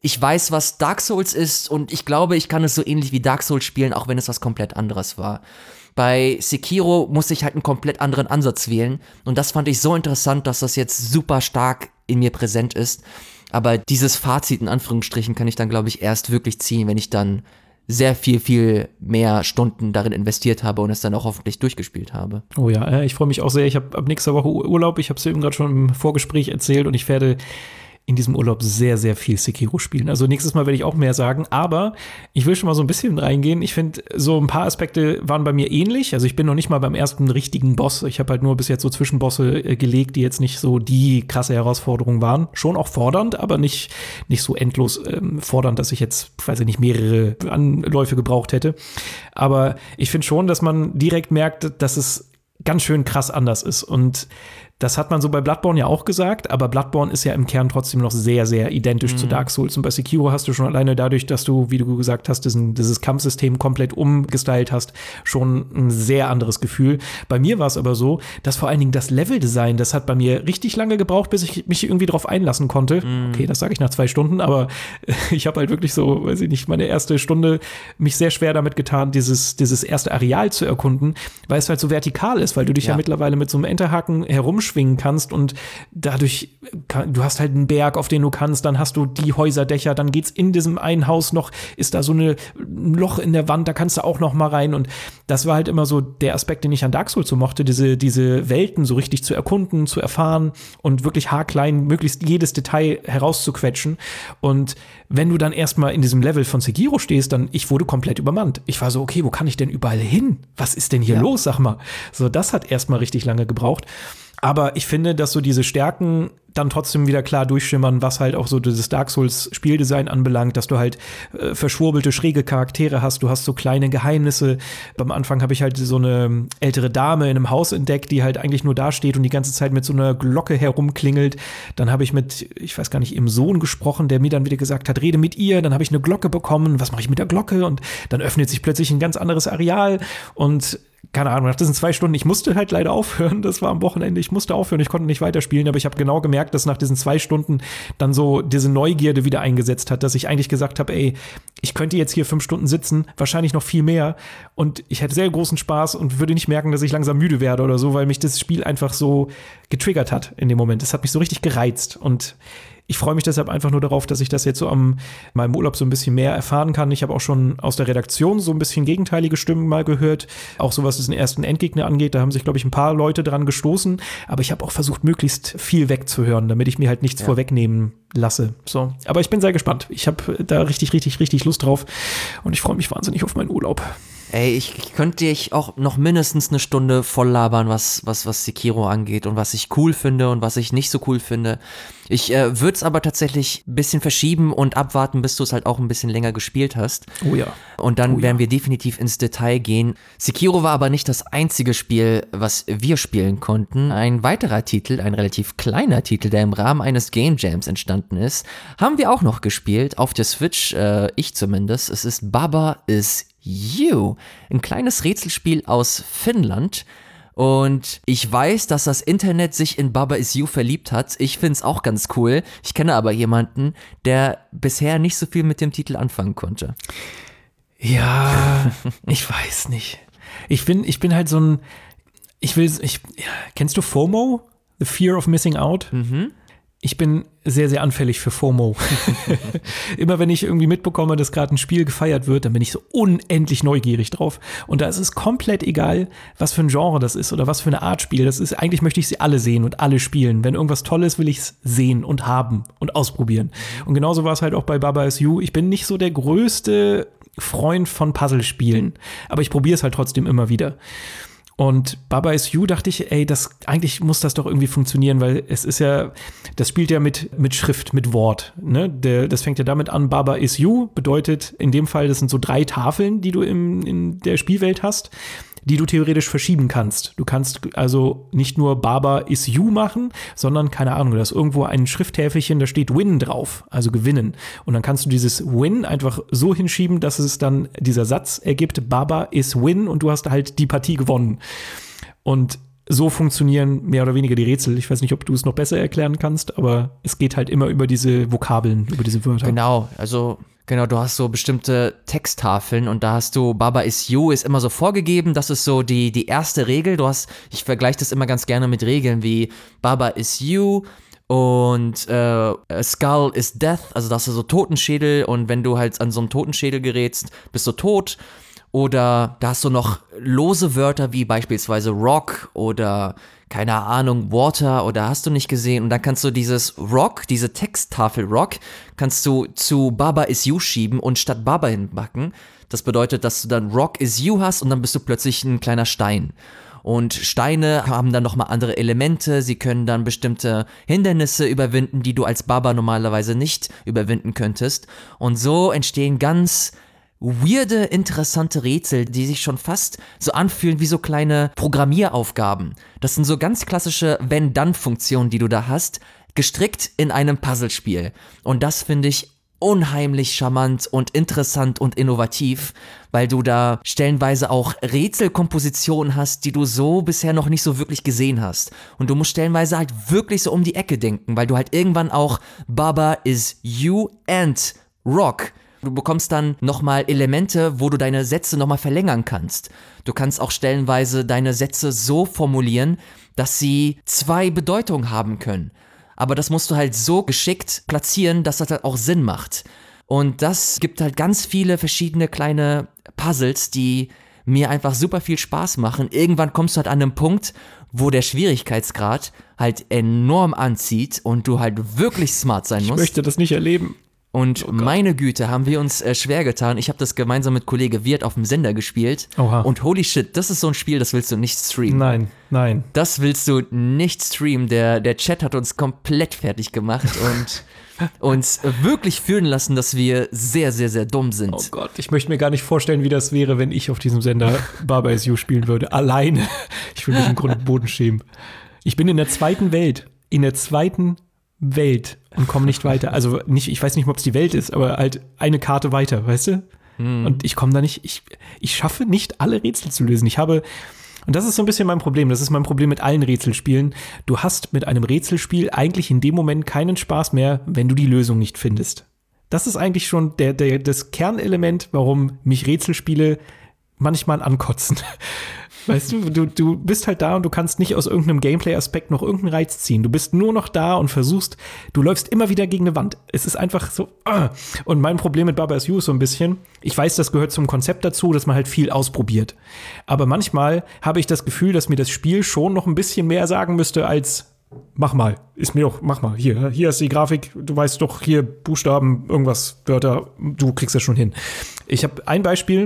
ich weiß, was Dark Souls ist und ich glaube, ich kann es so ähnlich wie Dark Souls spielen, auch wenn es was komplett anderes war. Bei Sekiro musste ich halt einen komplett anderen Ansatz wählen und das fand ich so interessant, dass das jetzt super stark in mir präsent ist. Aber dieses Fazit in Anführungsstrichen kann ich dann, glaube ich, erst wirklich ziehen, wenn ich dann sehr viel, viel mehr Stunden darin investiert habe und es dann auch hoffentlich durchgespielt habe.
Oh ja, ich freue mich auch sehr. Ich habe ab nächster Woche Urlaub. Ich habe es eben gerade schon im Vorgespräch erzählt und ich werde in diesem Urlaub sehr, sehr viel Sekiro spielen. Also nächstes Mal werde ich auch mehr sagen, aber ich will schon mal so ein bisschen reingehen. Ich finde, so ein paar Aspekte waren bei mir ähnlich. Also ich bin noch nicht mal beim ersten richtigen Boss. Ich habe halt nur bis jetzt so Zwischenbosse äh, gelegt, die jetzt nicht so die krasse Herausforderung waren. Schon auch fordernd, aber nicht, nicht so endlos ähm, fordernd, dass ich jetzt, weiß ich nicht, mehrere Anläufe gebraucht hätte. Aber ich finde schon, dass man direkt merkt, dass es ganz schön krass anders ist. Und das hat man so bei Bloodborne ja auch gesagt, aber Bloodborne ist ja im Kern trotzdem noch sehr, sehr identisch mhm. zu Dark Souls. Und bei Sekiro hast du schon alleine dadurch, dass du, wie du gesagt hast, diesen, dieses Kampfsystem komplett umgestylt hast, schon ein sehr anderes Gefühl. Bei mir war es aber so, dass vor allen Dingen das Leveldesign, das hat bei mir richtig lange gebraucht, bis ich mich irgendwie drauf einlassen konnte. Mhm. Okay, das sage ich nach zwei Stunden, aber ich habe halt wirklich so, weiß ich nicht, meine erste Stunde mich sehr schwer damit getan, dieses, dieses erste Areal zu erkunden, weil es halt so vertikal ist, weil du dich ja, ja mittlerweile mit so einem Enterhaken herumschwingen kannst und dadurch, du hast halt einen Berg, auf den du kannst, dann hast du die Häuserdächer, dann geht's in diesem einen Haus noch, ist da so eine, ein Loch in der Wand, da kannst du auch noch mal rein und das war halt immer so der Aspekt, den ich an Dark Souls so mochte, diese, diese Welten so richtig zu erkunden, zu erfahren und wirklich haarklein, möglichst jedes Detail herauszuquetschen und wenn du dann erstmal in diesem Level von Sekiro stehst, dann, ich wurde komplett übermannt. Ich war so, okay, wo kann ich denn überall hin? Was ist denn hier ja. los, sag mal? So, das hat erstmal richtig lange gebraucht. Aber ich finde, dass so diese Stärken dann trotzdem wieder klar durchschimmern, was halt auch so dieses Dark Souls Spieldesign anbelangt, dass du halt äh, verschwurbelte, schräge Charaktere hast, du hast so kleine Geheimnisse. Beim Anfang habe ich halt so eine ältere Dame in einem Haus entdeckt, die halt eigentlich nur da steht und die ganze Zeit mit so einer Glocke herumklingelt. Dann habe ich mit, ich weiß gar nicht, ihrem Sohn gesprochen, der mir dann wieder gesagt hat, rede mit ihr. Dann habe ich eine Glocke bekommen, was mache ich mit der Glocke? Und dann öffnet sich plötzlich ein ganz anderes Areal und keine Ahnung, nach diesen zwei Stunden, ich musste halt leider aufhören, das war am Wochenende, ich musste aufhören, ich konnte nicht weiterspielen, aber ich habe genau gemerkt, dass nach diesen zwei Stunden dann so diese Neugierde wieder eingesetzt hat, dass ich eigentlich gesagt habe, ey, ich könnte jetzt hier fünf Stunden sitzen, wahrscheinlich noch viel mehr und ich hätte sehr großen Spaß und würde nicht merken, dass ich langsam müde werde oder so, weil mich das Spiel einfach so getriggert hat in dem Moment. Es hat mich so richtig gereizt und ich freue mich deshalb einfach nur darauf, dass ich das jetzt so am meinem Urlaub so ein bisschen mehr erfahren kann. Ich habe auch schon aus der Redaktion so ein bisschen gegenteilige Stimmen mal gehört, auch so was diesen ersten Endgegner angeht. Da haben sich, glaube ich, ein paar Leute dran gestoßen. Aber ich habe auch versucht, möglichst viel wegzuhören, damit ich mir halt nichts ja. vorwegnehmen lasse. So. Aber ich bin sehr gespannt. Ich habe da richtig, richtig, richtig Lust drauf und ich freue mich wahnsinnig auf meinen Urlaub.
Ey, ich, ich könnte dich auch noch mindestens eine Stunde voll labern, was, was, was Sekiro angeht und was ich cool finde und was ich nicht so cool finde. Ich äh, würde es aber tatsächlich ein bisschen verschieben und abwarten, bis du es halt auch ein bisschen länger gespielt hast.
Oh ja.
Und dann
oh
werden
ja.
wir definitiv ins Detail gehen. Sekiro war aber nicht das einzige Spiel, was wir spielen konnten. Ein weiterer Titel, ein relativ kleiner Titel, der im Rahmen eines Game Jams entstanden ist, haben wir auch noch gespielt, auf der Switch, äh, ich zumindest. Es ist Baba Is You, ein kleines Rätselspiel aus Finnland. Und ich weiß, dass das Internet sich in Baba Is You verliebt hat. Ich find's auch ganz cool. Ich kenne aber jemanden, der bisher nicht so viel mit dem Titel anfangen konnte.
Ja, ich weiß nicht. Ich bin, ich bin halt so ein, ich will, ich, kennst du FOMO? The Fear of Missing Out?
Mhm.
Ich bin sehr, sehr anfällig für FOMO. Immer wenn ich irgendwie mitbekomme, dass gerade ein Spiel gefeiert wird, dann bin ich so unendlich neugierig drauf. Und da ist es komplett egal, was für ein Genre das ist oder was für eine Art Spiel das ist. Eigentlich möchte ich sie alle sehen und alle spielen. Wenn irgendwas toll ist, will ich es sehen und haben und ausprobieren. Und genauso war es halt auch bei Baba Is You. Ich bin nicht so der größte Freund von Puzzlespielen, aber ich probiere es halt trotzdem immer wieder. Und Baba Is You dachte ich, ey, das, eigentlich muss das doch irgendwie funktionieren, weil es ist ja, das spielt ja mit, mit Schrift, mit Wort, ne? Der, das fängt ja damit an, Baba Is You bedeutet in dem Fall, das sind so drei Tafeln, die du im, in der Spielwelt hast, die du theoretisch verschieben kannst. Du kannst also nicht nur Baba Is You machen, sondern, keine Ahnung, da ist irgendwo ein Schrifthäfelchen, da steht Win drauf, also gewinnen. Und dann kannst du dieses Win einfach so hinschieben, dass es dann dieser Satz ergibt, Baba is Win und du hast halt die Partie gewonnen. Und so funktionieren mehr oder weniger die Rätsel. Ich weiß nicht, ob du es noch besser erklären kannst, aber es geht halt immer über diese Vokabeln, über diese Wörter.
Genau, also genau, du hast so bestimmte Texttafeln und da hast du Baba is you ist immer so vorgegeben, das ist so die, die erste Regel. Du hast, ich vergleiche das immer ganz gerne mit Regeln wie Baba is you und äh, Skull is death, also das ist so Totenschädel und wenn du halt an so einen Totenschädel gerätst, bist du tot. Oder da hast du noch lose Wörter wie beispielsweise Rock oder keine Ahnung, Water oder hast du nicht gesehen. Und dann kannst du dieses Rock, diese Texttafel Rock, kannst du zu Baba is you schieben und statt Baba hinbacken. Das bedeutet, dass du dann Rock is you hast und dann bist du plötzlich ein kleiner Stein. Und Steine haben dann nochmal andere Elemente, sie können dann bestimmte Hindernisse überwinden, die du als Baba normalerweise nicht überwinden könntest. Und so entstehen ganz weirde, interessante Rätsel, die sich schon fast so anfühlen wie so kleine Programmieraufgaben. Das sind so ganz klassische Wenn-Dann-Funktionen, die du da hast, gestrickt in einem Puzzlespiel. Und das finde ich unheimlich charmant und interessant und innovativ, weil du da stellenweise auch Rätselkompositionen hast, die du so bisher noch nicht so wirklich gesehen hast. Und du musst stellenweise halt wirklich so um die Ecke denken, weil du halt irgendwann auch Baba is you and Rock. Du bekommst dann nochmal Elemente, wo du deine Sätze nochmal verlängern kannst. Du kannst auch stellenweise deine Sätze so formulieren, dass sie zwei Bedeutungen haben können. Aber das musst du halt so geschickt platzieren, dass das halt auch Sinn macht. Und das gibt halt ganz viele verschiedene kleine Puzzles, die mir einfach super viel Spaß machen. Irgendwann kommst du halt an einen Punkt, wo der Schwierigkeitsgrad halt enorm anzieht und du halt wirklich smart sein musst.
Ich möchte das nicht erleben.
Und
oh
meine Güte, haben wir uns äh, schwer getan. Ich habe das gemeinsam mit Kollege Wirt auf dem Sender gespielt.
Oha.
Und holy shit, das ist so ein Spiel, das willst du nicht streamen.
Nein, nein.
Das willst du nicht streamen. Der, der Chat hat uns komplett fertig gemacht und uns wirklich fühlen lassen, dass wir sehr, sehr, sehr dumm sind.
Oh Gott, ich möchte mir gar nicht vorstellen, wie das wäre, wenn ich auf diesem Sender Baba is you spielen würde. Alleine. Ich würde mich im Grund und Boden schämen. Ich bin in der zweiten Welt. In der zweiten Welt und komme nicht weiter. Also nicht, ich weiß nicht, ob es die Welt ist, aber halt eine Karte weiter, weißt du? Mm. Und ich komme da nicht, ich, ich schaffe nicht, alle Rätsel zu lösen. Ich habe, und das ist so ein bisschen mein Problem, das ist mein Problem mit allen Rätselspielen. Du hast mit einem Rätselspiel eigentlich in dem Moment keinen Spaß mehr, wenn du die Lösung nicht findest. Das ist eigentlich schon der, der, das Kernelement, warum mich Rätselspiele manchmal ankotzen. Weißt du, du, du bist halt da und du kannst nicht aus irgendeinem Gameplay-Aspekt noch irgendeinen Reiz ziehen. Du bist nur noch da und versuchst, du läufst immer wieder gegen eine Wand. Es ist einfach so, uh. Und mein Problem mit Baba is you ist so ein bisschen, ich weiß, das gehört zum Konzept dazu, dass man halt viel ausprobiert. Aber manchmal habe ich das Gefühl, dass mir das Spiel schon noch ein bisschen mehr sagen müsste als mach mal, ist mir doch, mach mal, hier, hier ist die Grafik, du weißt doch, hier Buchstaben, irgendwas, Wörter, du kriegst das schon hin. Ich habe ein Beispiel,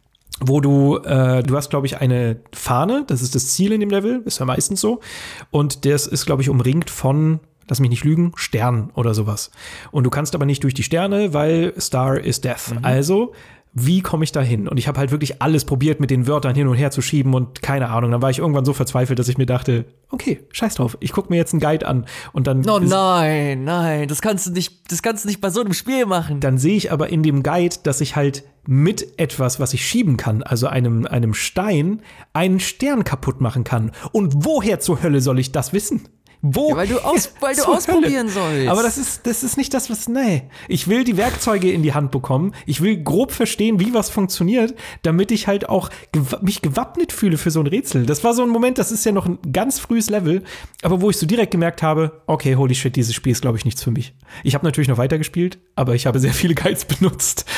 wo du, äh, du hast, glaube ich, eine Fahne, das ist das Ziel in dem Level, ist ja meistens so, und das ist, glaube ich, umringt von, lass mich nicht lügen, Sternen oder sowas. Und du kannst aber nicht durch die Sterne, weil Star is Death. Mhm. Also, wie komme ich da hin? Und ich habe halt wirklich alles probiert, mit den Wörtern hin und her zu schieben und keine Ahnung. Dann war ich irgendwann so verzweifelt, dass ich mir dachte, okay, scheiß drauf, ich gucke mir jetzt einen Guide an. Und dann
oh nein, nein, das kannst du nicht, das kannst du nicht bei so einem Spiel machen.
Dann sehe ich aber in dem Guide, dass ich halt mit etwas, was ich schieben kann, also einem, einem Stein, einen Stern kaputt machen kann. Und woher zur Hölle soll ich das wissen? Wo?
Ja, weil du, aus, weil du ausprobieren sollst.
Aber das ist, das ist nicht das, was, nee. Ich will die Werkzeuge in die Hand bekommen. Ich will grob verstehen, wie was funktioniert, damit ich halt auch gew- mich gewappnet fühle für so ein Rätsel. Das war so ein Moment, das ist ja noch ein ganz frühes Level, aber wo ich so direkt gemerkt habe, okay, holy shit, dieses Spiel ist, glaube ich, nichts für mich. Ich habe natürlich noch weitergespielt, aber ich habe sehr viele Guides benutzt.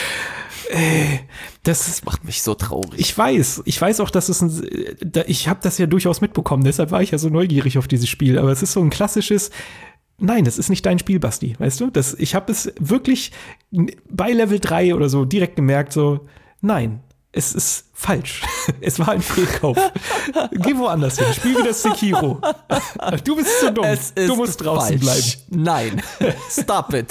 Äh, das,
das macht mich so traurig.
Ich weiß, ich weiß auch, dass es ein, ich habe das ja durchaus mitbekommen, deshalb war ich ja so neugierig auf dieses Spiel, aber es ist so ein klassisches, nein, das ist nicht dein Spiel, Basti, weißt du? Das, ich habe es wirklich bei Level drei oder so direkt gemerkt, so, nein, es ist falsch. Es war ein Fehlkauf. Geh woanders hin, spiel wieder Sekiro. Du bist zu dumm, du musst draußen
falsch.
bleiben.
Nein, stop it.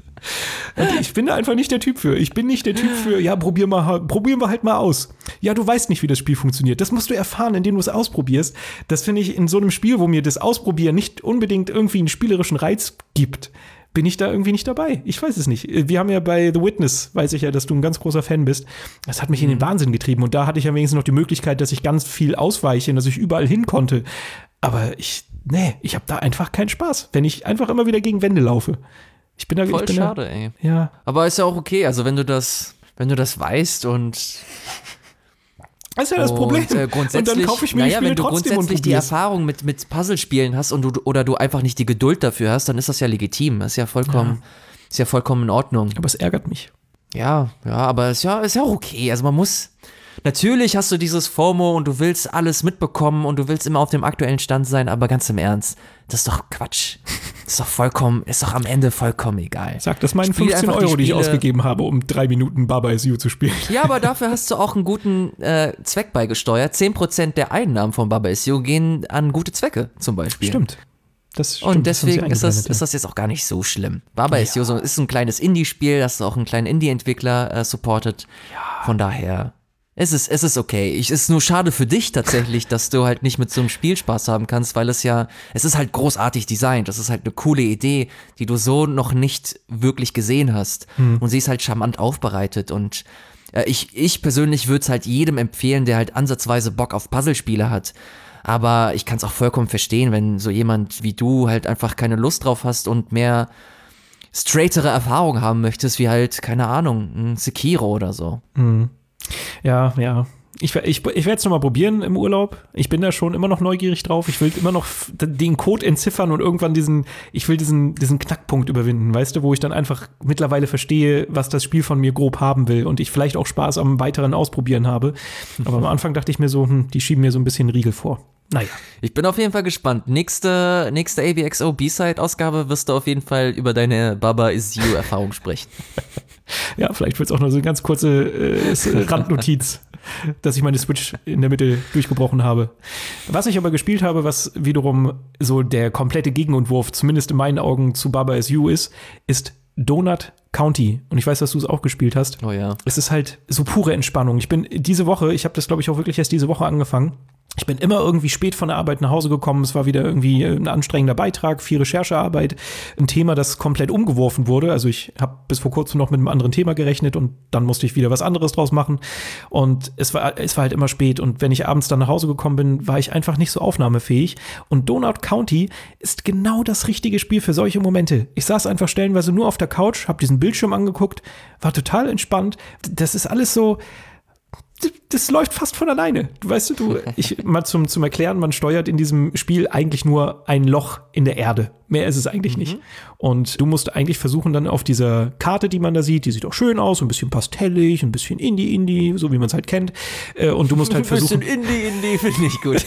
Und ich bin da einfach nicht der Typ für. Ich bin nicht der Typ für, ja, probier mal, probieren wir halt mal aus. Ja, du weißt nicht, wie das Spiel funktioniert. Das musst du erfahren, indem du es ausprobierst. Das finde ich in so einem Spiel, wo mir das Ausprobieren nicht unbedingt irgendwie einen spielerischen Reiz gibt, bin ich da irgendwie nicht dabei. Ich weiß es nicht. Wir haben ja bei The Witness, weiß ich ja, dass du ein ganz großer Fan bist. Das hat mich in den Wahnsinn getrieben. Und da hatte ich ja wenigstens noch die Möglichkeit, dass ich ganz viel ausweiche und dass ich überall hin konnte. Aber ich, nee, ich habe da einfach keinen Spaß, wenn ich einfach immer wieder gegen Wände laufe. Ich bin da
Voll
ich bin
schade,
da,
ey.
Ja.
Aber ist ja auch okay, also wenn du das, wenn du das weißt und
Das ist ja das Problem.
Und, äh, grundsätzlich,
und dann kaufe ich mir
naja,
die Spiele
wenn du
trotzdem
grundsätzlich
und
die
probier's.
Erfahrung mit, mit Puzzlespielen hast und du oder du einfach nicht die Geduld dafür hast, dann ist das ja legitim. Das ist ja vollkommen, ja. ist ja vollkommen in Ordnung.
Aber es ärgert mich.
Ja, ja, aber ist ja, ist ja auch okay. Also man muss, natürlich hast du dieses FOMO und du willst alles mitbekommen und du willst immer auf dem aktuellen Stand sein, aber ganz im Ernst, das ist doch Quatsch. Das ist doch vollkommen, ist doch am Ende vollkommen egal.
Sag das meinen
Spiel
fünfzehn
einfach die
Euro, die ich
Spiele-
ausgegeben habe, um drei Minuten Baba Is You zu spielen.
Ja, aber dafür hast du auch einen guten äh, Zweck beigesteuert. zehn Prozent der Einnahmen von Baba Is You gehen an gute Zwecke zum Beispiel.
Stimmt. Das stimmt,
Und
das haben sie
deswegen ist das,
eingeblendet,
ist das jetzt auch gar nicht so schlimm. Baba Is You so, ist ein kleines Indie-Spiel, das auch einen kleinen Indie-Entwickler äh, supportet. Von daher, es ist, es ist okay. Ich, es ist nur schade für dich tatsächlich, dass du halt nicht mit so einem Spiel Spaß haben kannst, weil es ja, es ist halt großartig designt. Das ist halt eine coole Idee, die du so noch nicht wirklich gesehen hast.
Hm.
Und sie ist halt charmant aufbereitet und äh, ich, ich persönlich würde es halt jedem empfehlen, der halt ansatzweise Bock auf Puzzlespiele hat. Aber ich kann es auch vollkommen verstehen, wenn so jemand wie du halt einfach keine Lust drauf hast und mehr straightere Erfahrungen haben möchtest, wie halt, keine Ahnung, ein Sekiro oder so.
Hm. Ja, ja. Ich, ich, ich werde es nochmal probieren im Urlaub. Ich bin da schon immer noch neugierig drauf. Ich will immer noch f- den Code entziffern und irgendwann diesen, ich will diesen, diesen Knackpunkt überwinden, weißt du, wo ich dann einfach mittlerweile verstehe, was das Spiel von mir grob haben will und ich vielleicht auch Spaß am weiteren Ausprobieren habe. Aber am Anfang dachte ich mir so, hm, die schieben mir so ein bisschen Riegel vor. Naja.
Ich bin auf jeden Fall gespannt. Nächste, nächste A V X O B-Side-Ausgabe wirst du auf jeden Fall über deine Baba Is You-Erfahrung sprechen.
Ja, vielleicht wird es auch nur so eine ganz kurze äh, Randnotiz, dass ich meine Switch in der Mitte durchgebrochen habe. Was ich aber gespielt habe, was wiederum so der komplette Gegenentwurf, zumindest in meinen Augen, zu Baba Is You ist, ist Donut County. Und ich weiß, dass du es auch gespielt hast.
Oh ja.
Es ist halt so pure Entspannung. Ich bin diese Woche, ich habe das, glaube ich, auch wirklich erst diese Woche angefangen. Ich bin immer irgendwie spät von der Arbeit nach Hause gekommen. Es war wieder irgendwie ein anstrengender Beitrag, viel Recherchearbeit, ein Thema, das komplett umgeworfen wurde. Also ich habe bis vor kurzem noch mit einem anderen Thema gerechnet und dann musste ich wieder was anderes draus machen. Und es war, es war halt immer spät. Und wenn ich abends dann nach Hause gekommen bin, war ich einfach nicht so aufnahmefähig. Und Donut County ist genau das richtige Spiel für solche Momente. Ich saß einfach stellenweise nur auf der Couch, habe diesen Bildschirm angeguckt, war total entspannt. Das ist alles so, das läuft fast von alleine. Du weißt, du, ich, mal zum, zum Erklären, man steuert in diesem Spiel eigentlich nur ein Loch in der Erde. Mehr ist es eigentlich mhm. nicht. Und du musst eigentlich versuchen, dann auf dieser Karte, die man da sieht, die sieht auch schön aus, ein bisschen pastellig, ein bisschen Indie-Indie, so wie man es halt kennt. Und du musst halt versuchen.
Ein bisschen Indie-Indie finde ich gut.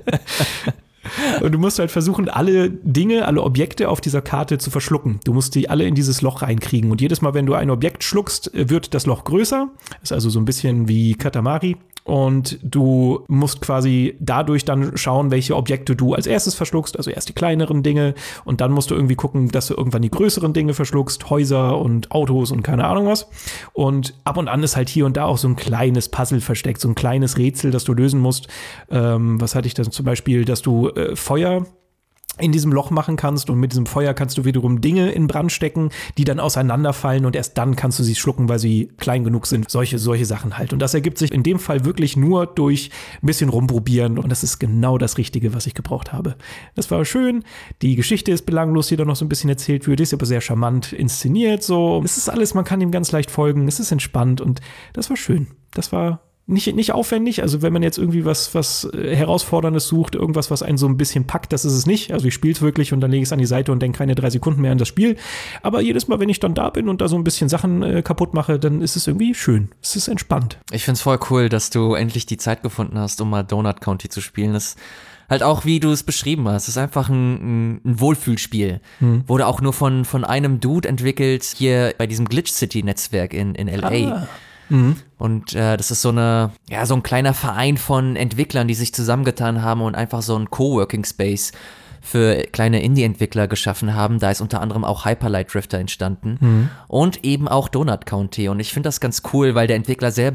Und du musst halt versuchen, alle Dinge, alle Objekte auf dieser Karte zu verschlucken. Du musst die alle in dieses Loch reinkriegen. Und jedes Mal, wenn du ein Objekt schluckst, wird das Loch größer. Das ist also so ein bisschen wie Katamari. Und du musst quasi dadurch dann schauen, welche Objekte du als erstes verschluckst, also erst die kleineren Dinge und dann musst du irgendwie gucken, dass du irgendwann die größeren Dinge verschluckst, Häuser und Autos und keine Ahnung was. Und ab und an ist halt hier und da auch so ein kleines Puzzle versteckt, so ein kleines Rätsel, das du lösen musst. Ähm, was hatte ich dann zum Beispiel, dass du äh, Feuer in diesem Loch machen kannst und mit diesem Feuer kannst du wiederum Dinge in Brand stecken, die dann auseinanderfallen und erst dann kannst du sie schlucken, weil sie klein genug sind. Solche, solche Sachen halt. Und das ergibt sich in dem Fall wirklich nur durch ein bisschen rumprobieren und das ist genau das Richtige, was ich gebraucht habe. Das war schön. Die Geschichte ist belanglos, die da noch so ein bisschen erzählt wird, ist aber sehr charmant inszeniert so. Es ist alles, man kann ihm ganz leicht folgen, es ist entspannt und das war schön. Das war Nicht, nicht aufwendig, also wenn man jetzt irgendwie was, was Herausforderndes sucht, irgendwas, was einen so ein bisschen packt, das ist es nicht. Also ich spiele es wirklich und dann lege ich es an die Seite und denke keine drei Sekunden mehr an das Spiel. Aber jedes Mal, wenn ich dann da bin und da so ein bisschen Sachen äh, kaputt mache, dann ist es irgendwie schön. Es ist entspannt.
Ich find's voll cool, dass du endlich die Zeit gefunden hast, um mal Donut County zu spielen. Das halt auch, wie du es beschrieben hast, ist einfach ein, ein Wohlfühlspiel. Hm. Wurde auch nur von, von einem Dude entwickelt, hier bei diesem Glitch City Netzwerk in, in L A. Ah. Mhm. Und äh, das ist so eine, ja, so ein kleiner Verein von Entwicklern, die sich zusammengetan haben und einfach so ein Coworking Space für kleine Indie-Entwickler geschaffen haben. Da ist unter anderem auch Hyperlight Drifter entstanden mhm. und eben auch Donut County. Und ich finde das ganz cool, weil der Entwickler selber auch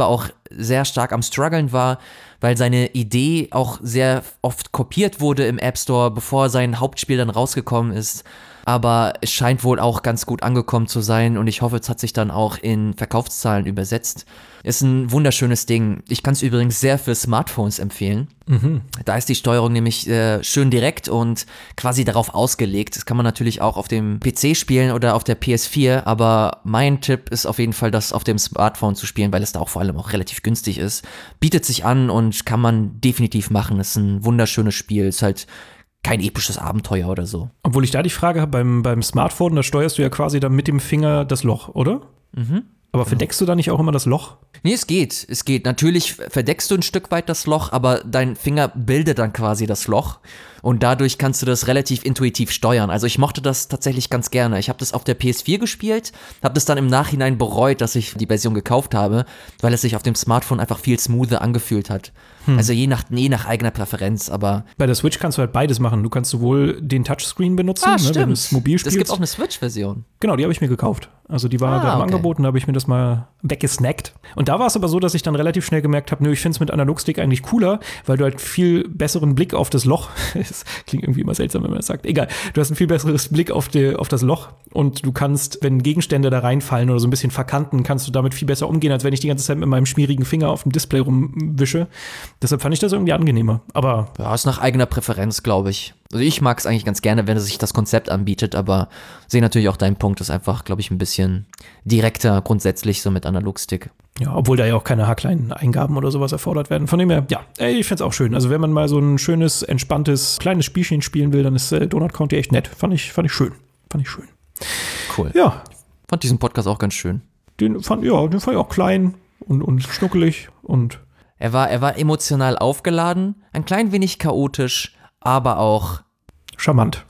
sehr stark am struggeln war, weil seine Idee auch sehr oft kopiert wurde im App Store, bevor sein Hauptspiel dann rausgekommen ist. Aber es scheint wohl auch ganz gut angekommen zu sein und ich hoffe, es hat sich dann auch in Verkaufszahlen übersetzt. Ist ein wunderschönes Ding. Ich kann es übrigens sehr für Smartphones empfehlen. Mhm. Da ist die Steuerung nämlich äh, schön direkt und quasi darauf ausgelegt. Das kann man natürlich auch auf dem P C spielen oder auf der P S vier, aber mein Tipp ist auf jeden Fall, das auf dem Smartphone zu spielen, weil es da auch vor allem auch relativ günstig ist. Bietet sich an und kann man definitiv machen. Ist ein wunderschönes Spiel. Ist halt kein episches Abenteuer oder so.
Obwohl ich da die Frage habe, beim, beim Smartphone, da steuerst du ja quasi dann mit dem Finger das Loch, oder? Mhm. Aber verdeckst du da nicht auch immer das Loch?
Nee, es geht, es geht. Natürlich verdeckst du ein Stück weit das Loch, aber dein Finger bildet dann quasi das Loch und dadurch kannst du das relativ intuitiv steuern. Also ich mochte das tatsächlich ganz gerne. Ich habe das auf der P S vier gespielt, habe das dann im Nachhinein bereut, dass ich die Version gekauft habe, weil es sich auf dem Smartphone einfach viel smoother angefühlt hat. Hm. Also je nach, je nach eigener Präferenz, aber
bei der Switch kannst du halt beides machen. Du kannst sowohl den Touchscreen benutzen,
ah,
ne,
stimmt.
wenn du es mobil spielst.
Es gibt auch eine Switch-Version.
Genau, die habe ich mir gekauft. Also die war ah, da im okay. Angebot und da habe ich mir das mal weggesnackt. Und da war es aber so, dass ich dann relativ schnell gemerkt habe, nö, ich finde es mit Analogstick eigentlich cooler, weil du halt viel besseren Blick auf das Loch, das klingt irgendwie immer seltsam, wenn man das sagt, egal, du hast einen viel besseres Blick auf, die, auf das Loch und du kannst, wenn Gegenstände da reinfallen oder so ein bisschen verkanten, kannst du damit viel besser umgehen, als wenn ich die ganze Zeit mit meinem schmierigen Finger auf dem Display rumwische. Deshalb fand ich das irgendwie angenehmer. Aber
ja, ist nach eigener Präferenz, glaube ich. Also ich mag es eigentlich ganz gerne, wenn es sich das Konzept anbietet, aber sehe natürlich auch deinen Punkt, ist einfach, glaube ich, ein bisschen direkter grundsätzlich so mit Analogstick.
Ja, obwohl da ja auch keine haarkleinen Eingaben oder sowas erfordert werden. Von dem her, ja, ey, ich find's auch schön. Also wenn man mal so ein schönes, entspanntes, kleines Spielchen spielen will, dann ist äh, Donut County echt nett. Fand ich, fand ich schön. Fand ich schön.
Cool.
Ja.
Fand diesen Podcast auch ganz schön.
Den fand, ja, den fand ich auch klein und, und schnuckelig und
er war, er war emotional aufgeladen, ein klein wenig chaotisch, aber auch
charmant.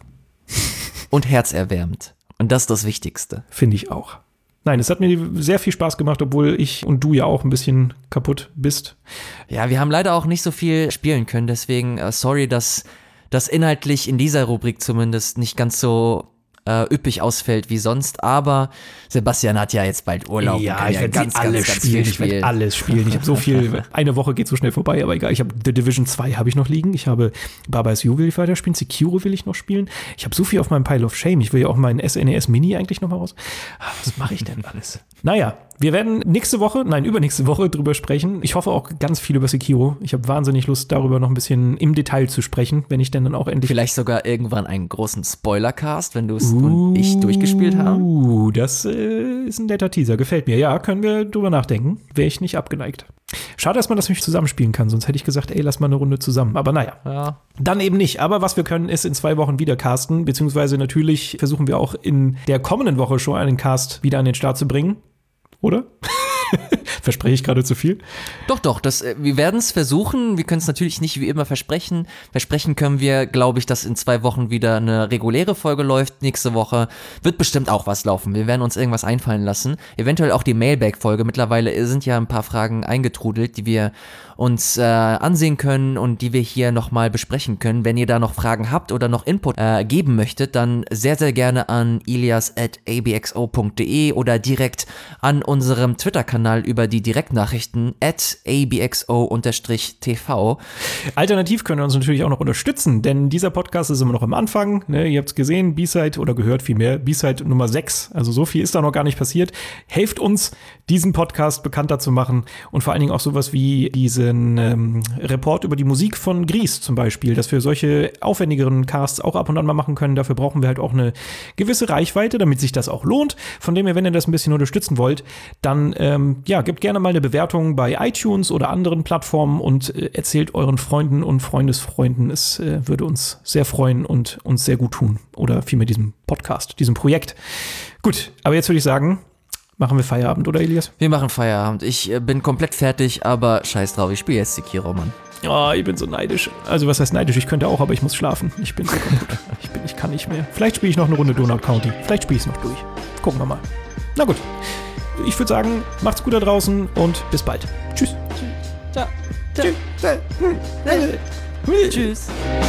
Und herzerwärmend. Und das ist das Wichtigste.
Finde ich auch. Nein, es hat mir sehr viel Spaß gemacht, obwohl ich und du ja auch ein bisschen kaputt bist.
Ja, wir haben leider auch nicht so viel spielen können, deswegen uh, sorry, dass das inhaltlich in dieser Rubrik zumindest nicht ganz so äh, üppig ausfällt wie sonst, aber Sebastian hat ja jetzt bald Urlaub.
Ja, ich ja werde ganz, alles ganz, spielen. Ganz ich werde alles spielen. Ich habe so viel, eine Woche geht so schnell vorbei, aber egal. Ich habe The Division zwei habe ich noch liegen. Ich habe Baba Is You will ich weiterspielen. Sekiro will ich noch spielen. Ich habe so viel auf meinem Pile of Shame. Ich will ja auch meinen S N E S Mini eigentlich noch mal raus. Was mache ich denn alles? Naja, wir werden nächste Woche, nein, übernächste Woche drüber sprechen. Ich hoffe auch ganz viel über Sekiro. Ich habe wahnsinnig Lust, darüber noch ein bisschen im Detail zu sprechen, wenn ich denn dann auch endlich...
Vielleicht sogar irgendwann einen großen Spoilercast, wenn du es uh, und ich durchgespielt haben.
Uh, das äh, ist ein netter Teaser. Gefällt mir. Ja, können wir drüber nachdenken. Wäre ich nicht abgeneigt. Schade, dass man das nicht zusammenspielen kann. Sonst hätte ich gesagt, ey, lass mal eine Runde zusammen. Aber naja, ja. Dann eben nicht. Aber was wir können, ist in zwei Wochen wieder casten. Beziehungsweise natürlich versuchen wir auch in der kommenden Woche schon einen Cast wieder an den Start zu bringen. Oder? Verspreche ich gerade zu viel?
Doch, doch, das, wir werden es versuchen. Wir können es natürlich nicht wie immer versprechen. Versprechen können wir, glaube ich, dass in zwei Wochen wieder eine reguläre Folge läuft. Nächste Woche wird bestimmt auch was laufen. Wir werden uns irgendwas einfallen lassen. Eventuell auch die Mailback-Folge. Mittlerweile sind ja ein paar Fragen eingetrudelt, die wir uns äh, ansehen können und die wir hier nochmal besprechen können. Wenn ihr da noch Fragen habt oder noch Input äh, geben möchtet, dann sehr, sehr gerne an ilias at a b x o punkt d e oder direkt an unserem Twitter-Kanal über die Direktnachrichten at a b x o t v.
Alternativ könnt ihr uns natürlich auch noch unterstützen, denn dieser Podcast ist immer noch am Anfang. Ne? Ihr habt es gesehen, B-Side oder gehört vielmehr, B-Side Nummer sechs. Also so viel ist da noch gar nicht passiert. Helft uns, diesen Podcast bekannter zu machen und vor allen Dingen auch sowas wie diesen ähm, Report über die Musik von Gries zum Beispiel, dass wir solche aufwendigeren Casts auch ab und an mal machen können. Dafür brauchen wir halt auch eine gewisse Reichweite, damit sich das auch lohnt. Von dem her, wenn ihr das ein bisschen unterstützen wollt, dann ähm, ja, gebt gerne mal eine Bewertung bei iTunes oder anderen Plattformen und äh, erzählt euren Freunden und Freundesfreunden. Es äh, würde uns sehr freuen und uns sehr gut tun. Oder vielmehr diesem Podcast, diesem Projekt. Gut, aber jetzt würde ich sagen, machen wir Feierabend, oder Elias?
Wir machen Feierabend. Ich äh, bin komplett fertig, aber scheiß drauf, ich spiele jetzt Sekiro, Mann.
Oh, ich bin so neidisch. Also was heißt neidisch? Ich könnte auch, aber ich muss schlafen. Ich bin so kaputt. Ich bin, ich kann nicht mehr. Vielleicht spiele ich noch eine Runde Donut County. Vielleicht spiele ich es noch durch. Gucken wir mal. Na gut. Ich würde sagen, macht's gut da draußen und bis bald. Tschüss.
Ciao. Ciao. Tschüss. Tschüss.